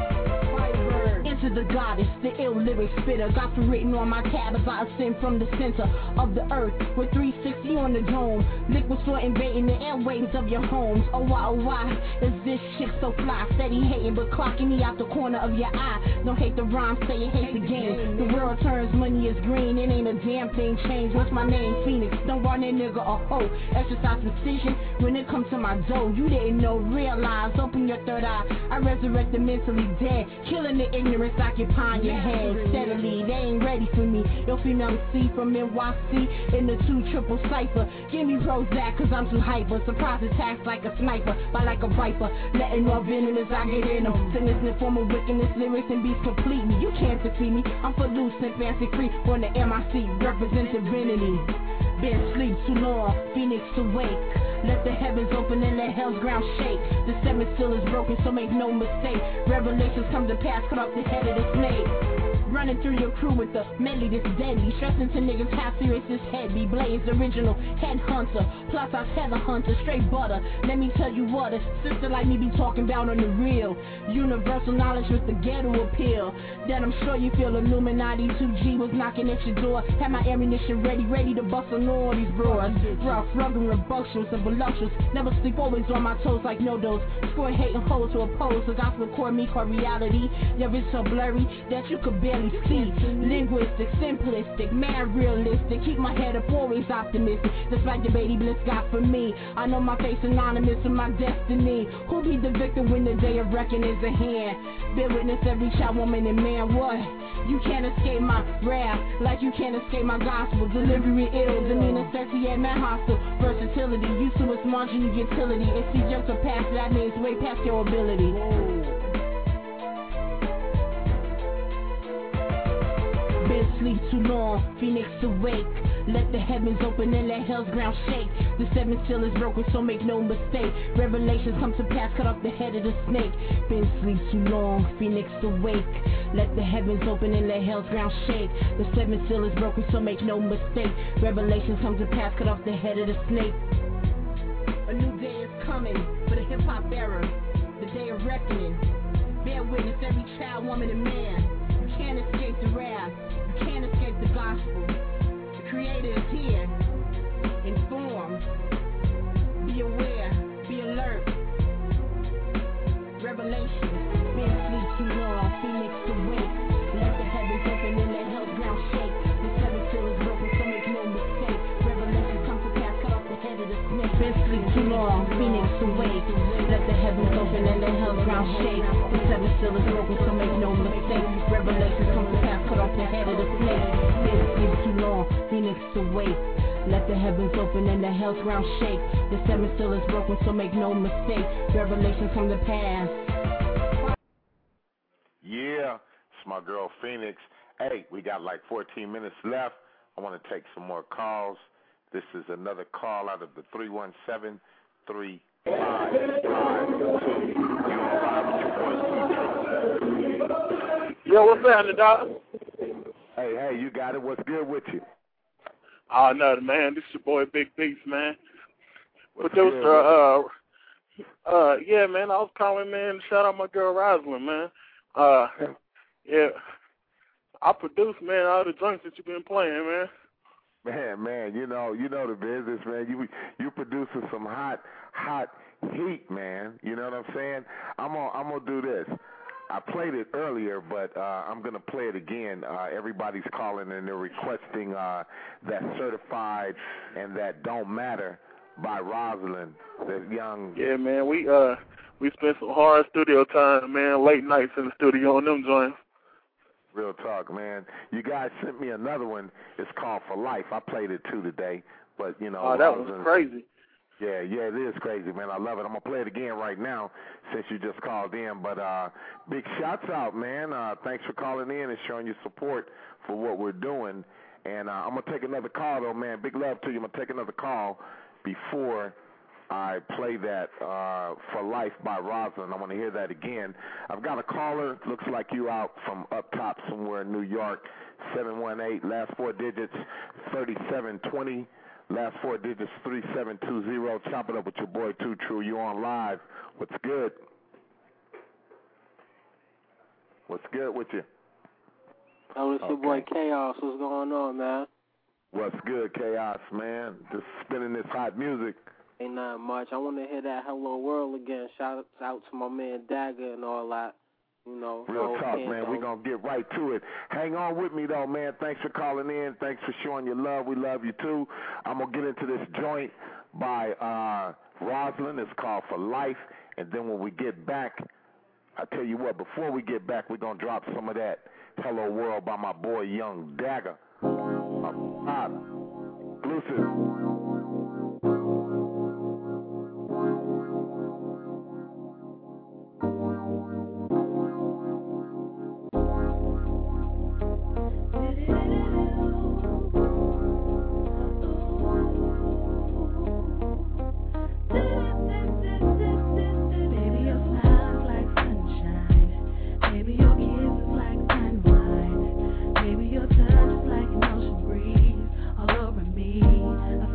Speaker 2: To the goddess, the ill lyric spitter. Gospel written on my tab as I ascend from the center of the earth with three sixty on the dome. Liquid floor invading the airwaves of your homes. Oh why, oh why is this shit so fly? Steady hating but clocking me out the corner of your eye. Don't hate the rhyme, say you hate the game. The world turns, money is green. It ain't a damn thing changed. What's my name? Phoenix. Don't run that nigga a hoe. Exercise precision when it comes to my dough. You didn't know, realize. Open your third eye. I resurrect the mentally dead, killing the ignorance. Occupying your head steadily, they ain't ready for me. Yo, female C from N Y C in the two triple cipher. Give me Prozac, cause I'm too hyper. Surprise attacks like a sniper, bite like a viper. Letting off venom as I get in them. Sickness in the form of wickedness, lyrics and beats complete me. You can't defeat me, I'm for loose and fancy free. On the M I C, represent divinity. Been sleep too long, Phoenix awake. Let the heavens open and let hell's ground shake. The seventh seal is broken, so make no mistake. Revelations come to pass, cut off the head of the snake. Running through your crew with the medley that's deadly. Stressing to niggas how serious this head be. Blaze original head hunter, plus I tether hunter, straight butter. Let me tell you what a sister like me be talking about on the real. Universal knowledge with the ghetto appeal. That I'm sure you feel Illuminati. two G was knocking at your door. Had my ammunition ready, ready to bust on all these broads. Rough, rugged, robust, and voluptuous. Never sleep, always on my toes like no dose. Score hating hoes to oppose. The gospel core me called reality. Yeah, it's so blurry that you could barely see. Linguistic, simplistic, mad realistic. Keep my head up, always optimistic. Just like the baby bliss got for me. I know my face synonymous with my destiny. Who be the victim when the day of reckoning is at hand? Bear witness every child, woman, and man. What? You can't escape my wrath, like you can't escape my gospel. Delivery ill, demeanor sexy and man hostile. Versatility, used to its marginal utility. If you just a pass, that means way past your ability. Whoa. Been sleep too long, Phoenix awake. Let the heavens open and let hell's ground shake. The seventh seal is broken, so make no mistake. Revelations come to pass, cut off the head of the snake. Been sleep too long, Phoenix awake. Let the heavens open and let hell's ground shake. The seventh seal is broken, so make no mistake. Revelations come to pass, cut off the head of the snake. A new day is coming for the hip-hop era, the day of reckoning. Bear witness every child, woman, and man. You can't escape the wrath. You can't escape the gospel. The Creator is here. Inform. Be aware. Be alert. Revelation. Been sleep too long. Phoenix awake. Let the heavens open and let hell's ground shake. The seventh seal is broken, so make no mistake. Revelation come to pass, cut off the head of the snake. Been sleep too long. Phoenix awake. Let the heavens open and let hell's ground shake. The seventh seal is broken, so make no mistake. Revelation come to pass, cut off the head of the snake. Been sleep too long. Phoenix awake. Let the heavens open and the hell's ground shake. The seventh seal is broken, so make no mistake. Revelation come to pass.
Speaker 3: Yeah, it's my girl Phoenix. Hey, we got like fourteen minutes left. I want to take some more calls. This is another call out of the three one seven, three five five two. You on live with your voice?
Speaker 22: Yo, what's happening, dog?
Speaker 3: Hey, hey, you got it. What's good with you?
Speaker 22: Oh, nothing, man. This is your boy Big Beast, man.
Speaker 3: What's
Speaker 22: Producer,
Speaker 3: good?
Speaker 22: uh, uh, yeah, man, I was calling, man, shout out my girl Rosalind, man. Uh, yeah, I produce, man, all the joints that you've been playing, man.
Speaker 3: Man, man, you know, you know the business, man. You you producing some hot, hot heat, man. You know what I'm saying? I'm gonna I'm gonna do this. I played it earlier, but uh, I'm gonna play it again. Uh, everybody's calling and they're requesting uh, that Certified and that Don't Matter by Rosalind, that young.
Speaker 22: Yeah, man, we uh we spent some hard studio time, man. Late nights in the studio on them joints.
Speaker 3: Real talk, man. You guys sent me another one. It's called For Life. I played it too today, but you know.
Speaker 22: Oh, that was crazy.
Speaker 3: Yeah, yeah, it is crazy, man. I love it. I'm gonna play it again right now since you just called in. But uh, big shouts out, man. Uh, thanks for calling in and showing your support for what we're doing. And uh, I'm gonna take another call though, man. Big love to you. I'm gonna take another call before I play that uh, For Life by Rosalind. I want to hear that again. I've got a caller. Looks like you out from up top somewhere in New York. seven one eight, last four digits, thirty-seven twenty. Last four digits, three seven two zero. Chop it up with your boy, Too True. You on live. What's good? What's good with you?
Speaker 6: Oh, it's okay. Your boy Chaos. What's going on, man?
Speaker 3: What's good, Chaos, man? Just spinning this hot music.
Speaker 6: Ain't nothing much. I want to hear that Hello World again. Shout out to my man Dagger and all that. You know,
Speaker 3: real talk, man. We're going to get right to it. Hang on with me, though, man. Thanks for calling in. Thanks for showing your love. We love you, too. I'm going to get into this joint by uh, Rosalind. It's called For Life. And then when we get back, I tell you what, before we get back, we're going to drop some of that Hello World by my boy, Young Dagger. Uh, exclusive.
Speaker 7: Like an ocean breeze all over me. I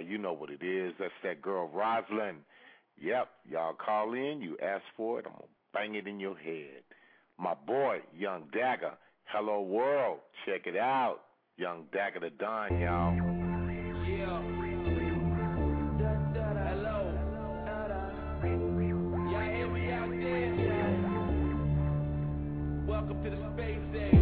Speaker 3: you know what it is. That's that girl, Rosalind. Yep, y'all call in, you ask for it, I'm going to bang it in your head. My boy, Young Dagger, Hello World, check it out. Young Dagger the Don, y'all.
Speaker 11: Yeah. Hello. Y'all hear me out there? Welcome to the space age.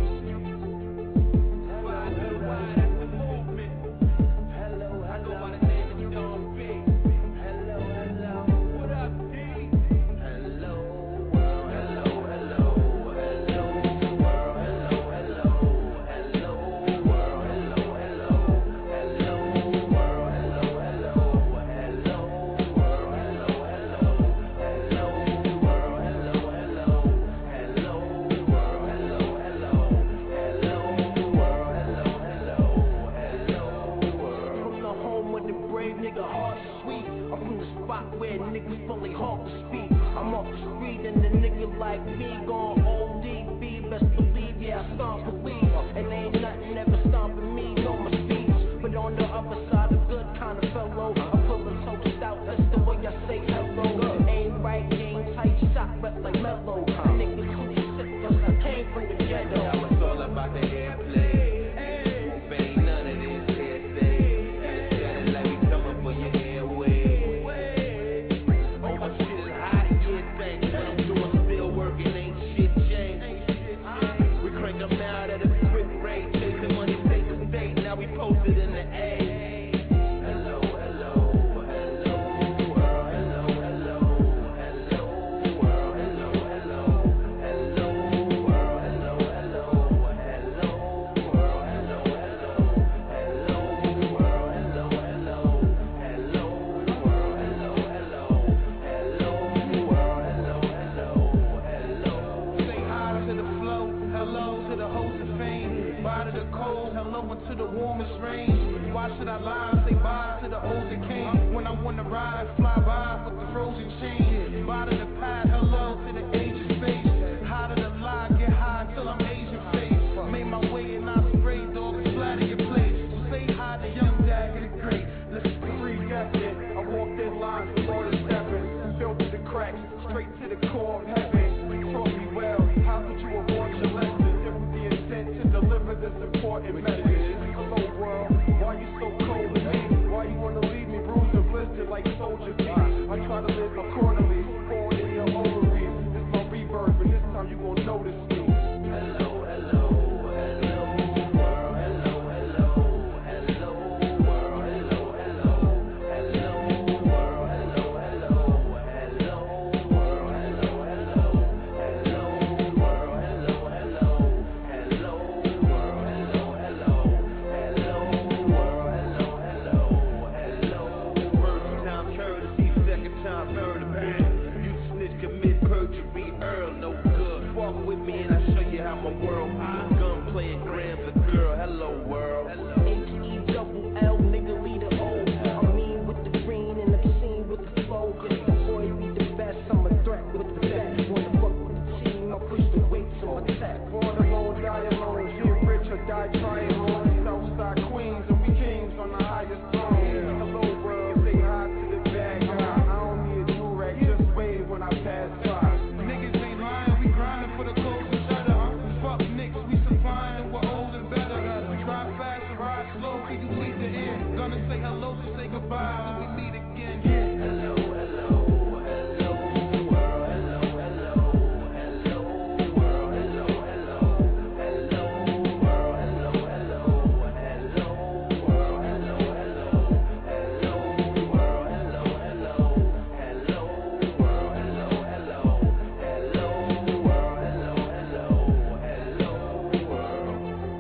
Speaker 11: Fly to the wide, that's the movement. Hello, hello. I go by the name of Don B. Hello, hello. What up, D? Hello, world. Hello, hello. Hello, world. Hello, hello. Hello, world. Hello, hello. Hello, world. Hello, hello. Hello, world. Hello, hello. Hello, world. Hello, hello. Hello, world. Hello, hello. Hello, world. Hello, hello. Hello, world. From the home of the brave nigga, heart sweet. I'm from the spot where niggas fully hard to speak. I'm off the street and the nigga like me gone O D B. Best believe, yeah, I stomp believe. And ain't nothing ever stomping me, no my speech. But on the other side, a good kind of fellow. I'm full of toast out, that's the way I say hello. Ain't right, game tight, shot rep like mellow. Niggas who sick, cause I came from the ghetto. Now it's all about the airplay. Hope ain't none of this hearsay. Sounding like we coming for your airway. Oh, my shit is hot, yeah, thanks. What I'm doing, still working, ain't shit changed. We crank them out at a quick rate. Chasing money state to state, now we posted in the A. Hello, hello, hello, world. Hello, hello, hello, world. Hello, hello, hello, world. Hello, hello, hello, world. Hello, hello, hello, world. Hello, hello, hello, world. Hello, hello, hello, world. Hello, hello, hello. Say hi to the flow, hello to the host of fame. Bye to the cold, hello into the warmest range. Why should I lie? Say bye to the O's that came. When I wanna ride, fly by with the frozen chain. Bye to the past, hello to the age of space. High to the lie, get high till I'm Asian face. Made my way and I sprayed dog and flat in your place. So say hi to Young Dagger the Great. Listen to free guessing. I walked in lines with all the stepping. Fell through the cracks, straight to the core of heaven. Taught me well, how could you avoid your lessons? If with the intent to deliver this important message. Hello world, why you so cold to me? Why you wanna leave me bruised and blistered like Soldier B? I try to live accordingly, born in your ovaries. This my rebirth, and this time you gon' notice me. Hello, hello, hello, world. Hello, hello, hello, world. Hello, hello, hello, world. Hello, hello, hello, world. Hello, hello, hello, world. Hello, hello, hello, world. Hello, hello, hello, world. Hello, hello, hello. First time courtesy, second time heard of it. You snitch, commit perjury, Earl, no good. Walk with me and I show you how my world be. Gun playing grams of girl, hello world. H E double L, nigga lead the O. I'm mean with the green and obscene with the flow. Yes, the boy be the best, I'm a threat with the best. Wanna fuck with the team, I push the weights on my tech. Born alone, die alone, get rich or die trying hard. Southside queens and we kings on the highest throne. Hello world, say hi to the bad guy. I don't need a do-rag, just wave when I pass by. Niggas ain't lying, we grinding for the clothes and shutter. Fuck nicks, we surviving, we're old and better. Drive fast and ride slow, we can lead the end. Gonna say hello to say goodbye till we meet again. Hello, hello, hello, world. Hello, hello, hello, world. Hello, hello, hello, world. Hello, hello, hello, world. Hello, hello, hello, world. Hello, hello, hello, world. Hello, hello, hello, world. Hello, hello, hello, world.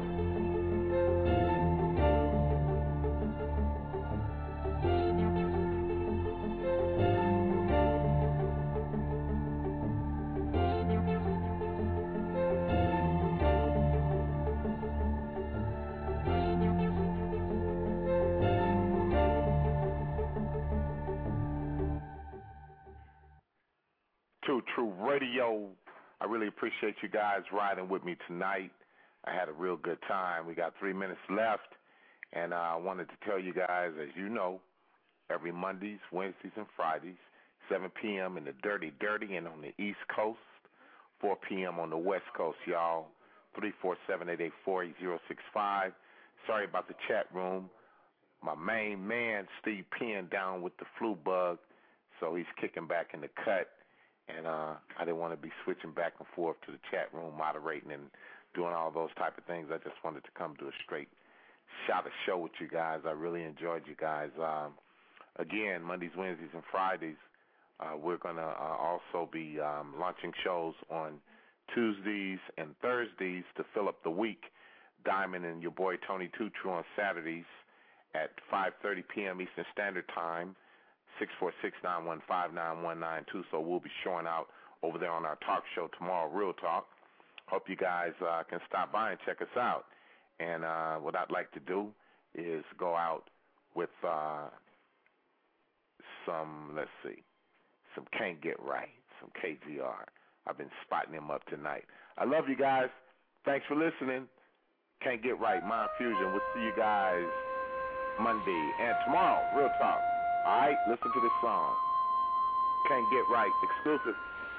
Speaker 3: True True Radio. I really appreciate you guys riding with me tonight. I had a real good time. We got three minutes left, and uh, I wanted to tell you guys, as you know, every Mondays, Wednesdays, and Fridays, seven p.m. in the Dirty Dirty and on the East Coast, four p.m. on the West Coast, y'all. three four seven, eight eight four, eight zero six five. Sorry about the chat room. My main man, Steve Penn, down with the flu bug, so he's kicking back in the cut. And uh, I didn't want to be switching back and forth to the chat room, moderating and doing all those type of things. I just wanted to come to a straight shot of show with you guys. I really enjoyed you guys. Um, again, Mondays, Wednesdays, and Fridays, uh, we're going to uh, also be um, launching shows on Tuesdays and Thursdays to fill up the week. Diamond and your boy Tony Two True on Saturdays at five thirty p.m. Eastern Standard Time, six four six, nine one five, nine one nine two. So we'll be showing out over there on our talk show tomorrow, Real Talk. Hope you guys uh, can stop by and check us out. And uh, what I'd like to do is go out with uh, some, let's see, some Can't Get Right, some K G R. I've been spotting him up tonight. I love you guys. Thanks for listening. Can't Get Right, Mind Fusion. We'll see you guys Monday and tomorrow, Real Talk. All right, listen to this song. Can't Get Right, exclusive.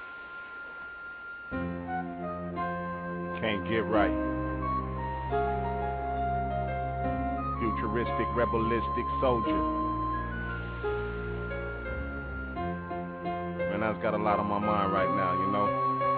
Speaker 4: Can't Get Right. Futuristic, rebelistic soldier. Man, I've got a lot on my mind right now, you know.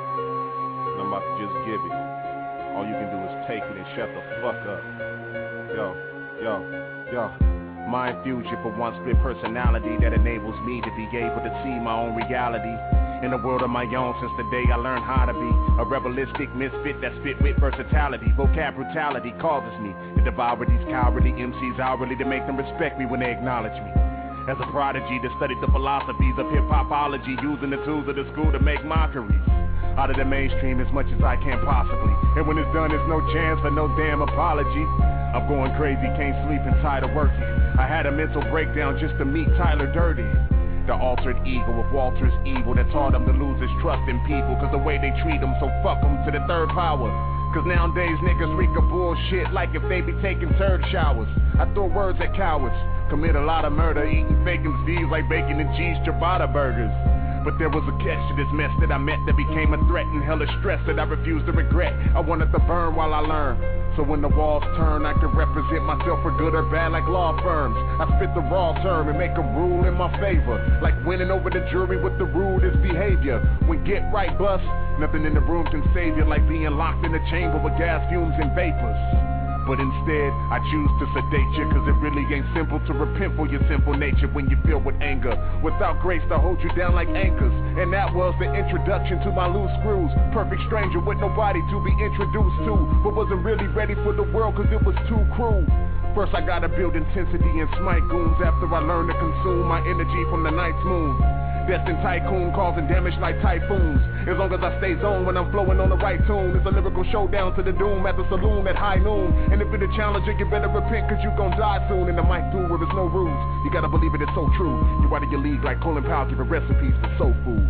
Speaker 4: And I'm about to just give it. All you can do is take it and shut the fuck up. Yo, yo, yo. Mind fusion for one split personality that enables me to be able to see my own reality. In a world of my own since the day I learned how to be a rebelistic misfit that spit with versatility. Vocab brutality causes me to devour these cowardly M Cs hourly to make them respect me when they acknowledge me. As a prodigy that studied the philosophies of hip-hopology, using the tools of the school to make mockeries out of the mainstream as much as I can possibly. And when it's done, there's no chance for no damn apology. I'm going crazy, can't sleep and tired of working. I had a mental breakdown just to meet Tyler Durden, the altered ego of Walter's evil that taught him to lose his trust in people cause the way they treat him, so fuck him to the third power. Cause nowadays niggas reek of bullshit like if they be taking turd showers. I throw words at cowards, commit a lot of murder, eating fake M Cs like bacon and cheese ciabatta burgers. But there was a catch to this mess that I met that became a threat and hella stress that I refused to regret. I wanted to burn while I learned, so when the walls turn I can represent myself for good or bad like law firms. I spit the raw term and make them rule in my favor, like winning over the jury with the rudest behavior. When get right bust, nothing in the room can save you like being locked in a chamber with gas fumes and vapors. But instead, I choose to sedate you, cause it really ain't simple to repent for your simple nature when you filled with anger, without grace to hold you down like anchors. And that was the introduction to my loose screws. Perfect stranger with nobody to be introduced to, but wasn't really ready for the world cause it was too cruel. First I gotta build intensity and smite goons after I learn to consume my energy from the night's moon. Destined tycoon causing damage like typhoons. As long as I stay zoned when I'm flowing on the right tune, it's a lyrical showdown to the doom at the saloon at high noon. And if it's a challenger, you better repent cause you gon' die soon. And the mic do where there's no rules, you gotta believe it, it's so true. You out of your league like Colin Powell giving recipes for soul food.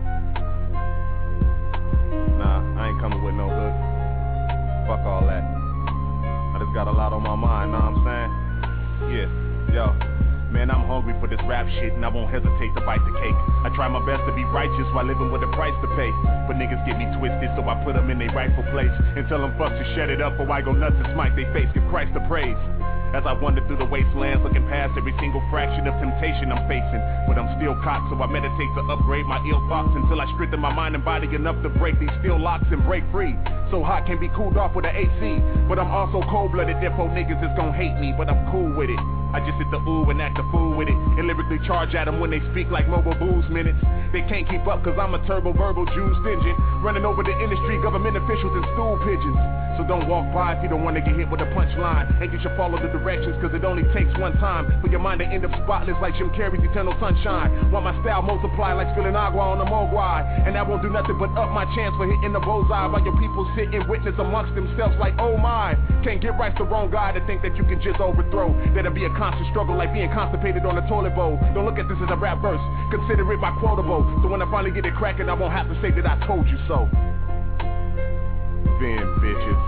Speaker 4: Nah, I ain't coming with no hook. Fuck all that. I just got a lot on my mind, know what I'm saying? Yeah, yo. Man, I'm hungry for this rap shit and I won't hesitate to bite the cake. I try my best to be righteous while living with a price to pay, but niggas get me twisted, so I put them in their rightful place and tell them fuck to shut it up, or I go nuts and smite they face, give Christ the praise. As I wander through the wastelands, looking past every single fraction of temptation I'm facing, but I'm still caught, so I meditate to upgrade my ill thoughts until I strengthen my mind and body enough to break these steel locks and break free. So hot can be cooled off with an A C, but I'm also cold-blooded, therefore niggas is gon' hate me, but I'm cool with it. I just hit the ooh and act a fool with it, and lyrically charge at them when they speak like mobile booze minutes. They can't keep up cause I'm a turbo verbal juice engine, running over the industry, government officials and stool pigeons. So don't walk by if you don't want to get hit with a punchline, and you should follow the directions cause it only takes one time for your mind to end up spotless like Jim Carrey's Eternal Sunshine. Want my style multiply like spilling agua on the mogwai, and that won't do nothing but up my chance for hitting the bullseye while your people sit and witness amongst themselves like oh my. Can't get right's the wrong guy to think that you can just overthrow. That'll be a constant struggle like being constipated on a toilet bowl. Don't look at this as a rap verse, consider it my quotable, so when I finally get it cracking I won't have to say that I told you so. Vin bitches.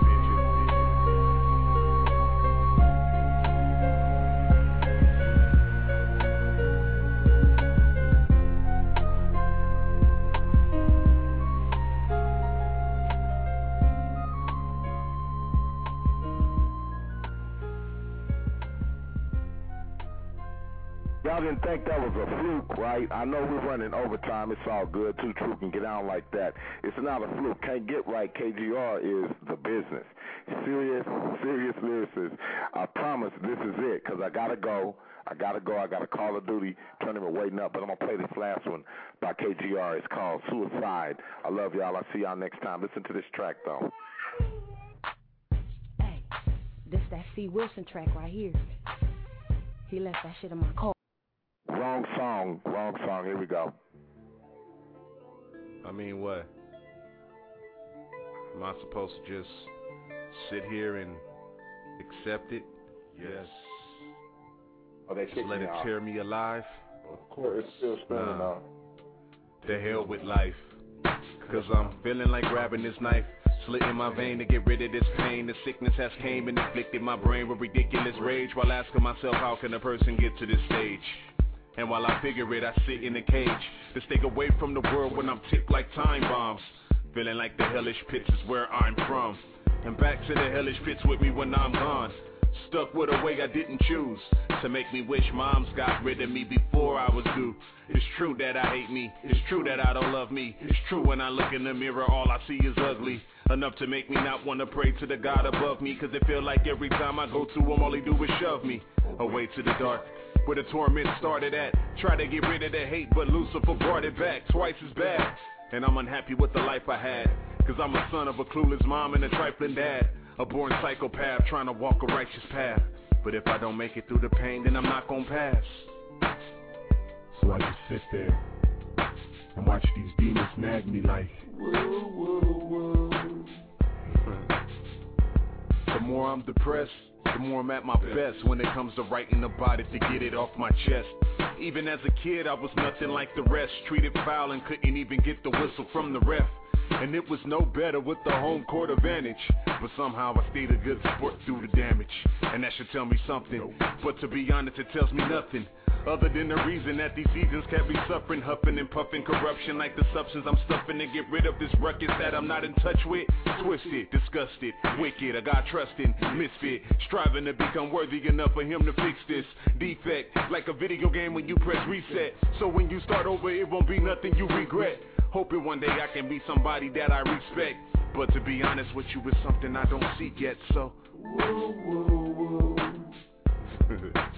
Speaker 3: y'all didn't think that was a fluke, right? I know we're running overtime. It's all good. Too True can get out like that. It's not a fluke. Can't get right. K G R is the business. Serious, serious lyricist. I promise this is it because I got to go. I got to go. I got a Call of Duty tournament waiting up, but I'm going to play this last one by K G R. It's called Suicide. I love y'all. I'll see y'all next time. Listen to this track, though.
Speaker 7: Hey, this that C. Wilson track right here. He left that shit in my car.
Speaker 3: Wrong song. Wrong song. Here we go.
Speaker 4: I mean, what? Am I supposed to just sit here and accept it? Yes.
Speaker 3: Oh, they
Speaker 4: just let it
Speaker 3: out.
Speaker 4: tear me alive?
Speaker 3: Of course, it's still spinning
Speaker 4: nah.
Speaker 3: now.
Speaker 4: The hell with life. Cause I'm feeling like grabbing this knife, slit in my vein to get rid of this pain. The sickness has came and afflicted my brain with ridiculous rage, while asking myself how can a person get to this stage. And while I figure it, I sit in a cage to stay away from the world when I'm ticked like time bombs. Feeling like the hellish pits is where I'm from, and back to the hellish pits with me when I'm gone. Stuck with a way I didn't choose, to make me wish moms got rid of me before I was due. It's true that I hate me, it's true that I don't love me. It's true when I look in the mirror all I see is ugly, enough to make me not want to pray to the God above me. Cause it feel like every time I go to him all he do is shove me away to the dark, where the torment started at. Try to get rid of the hate, but Lucifer brought it back twice as bad. And I'm unhappy with the life I had, cause I'm a son of a clueless mom and a trifling dad, a born psychopath trying to walk a righteous path. But if I don't make it through the pain, then I'm not gonna pass.
Speaker 9: So I just sit there and watch these demons nag me like,
Speaker 4: whoa, whoa, whoa. The more I'm depressed, the more I'm at my best when it comes to writing about it to get it off my chest. Even as a kid, I was nothing like the rest, treated foul and couldn't even get the whistle from the ref. And it was no better with the home court advantage, but somehow I stayed a good sport through the damage. And that should tell me something, but to be honest it tells me nothing, other than the reason that these seasons kept me suffering, huffing and puffing corruption like the substance I'm stuffing to get rid of this ruckus that I'm not in touch with. Twisted, disgusted, wicked, I got trusting, misfit, striving to become worthy enough for him to fix this defect, like a video game when you press reset. So when you start over it won't be nothing you regret. Hoping one day I can be somebody that I respect, but to be honest with you, it's something I don't see yet, so whoa, whoa, whoa.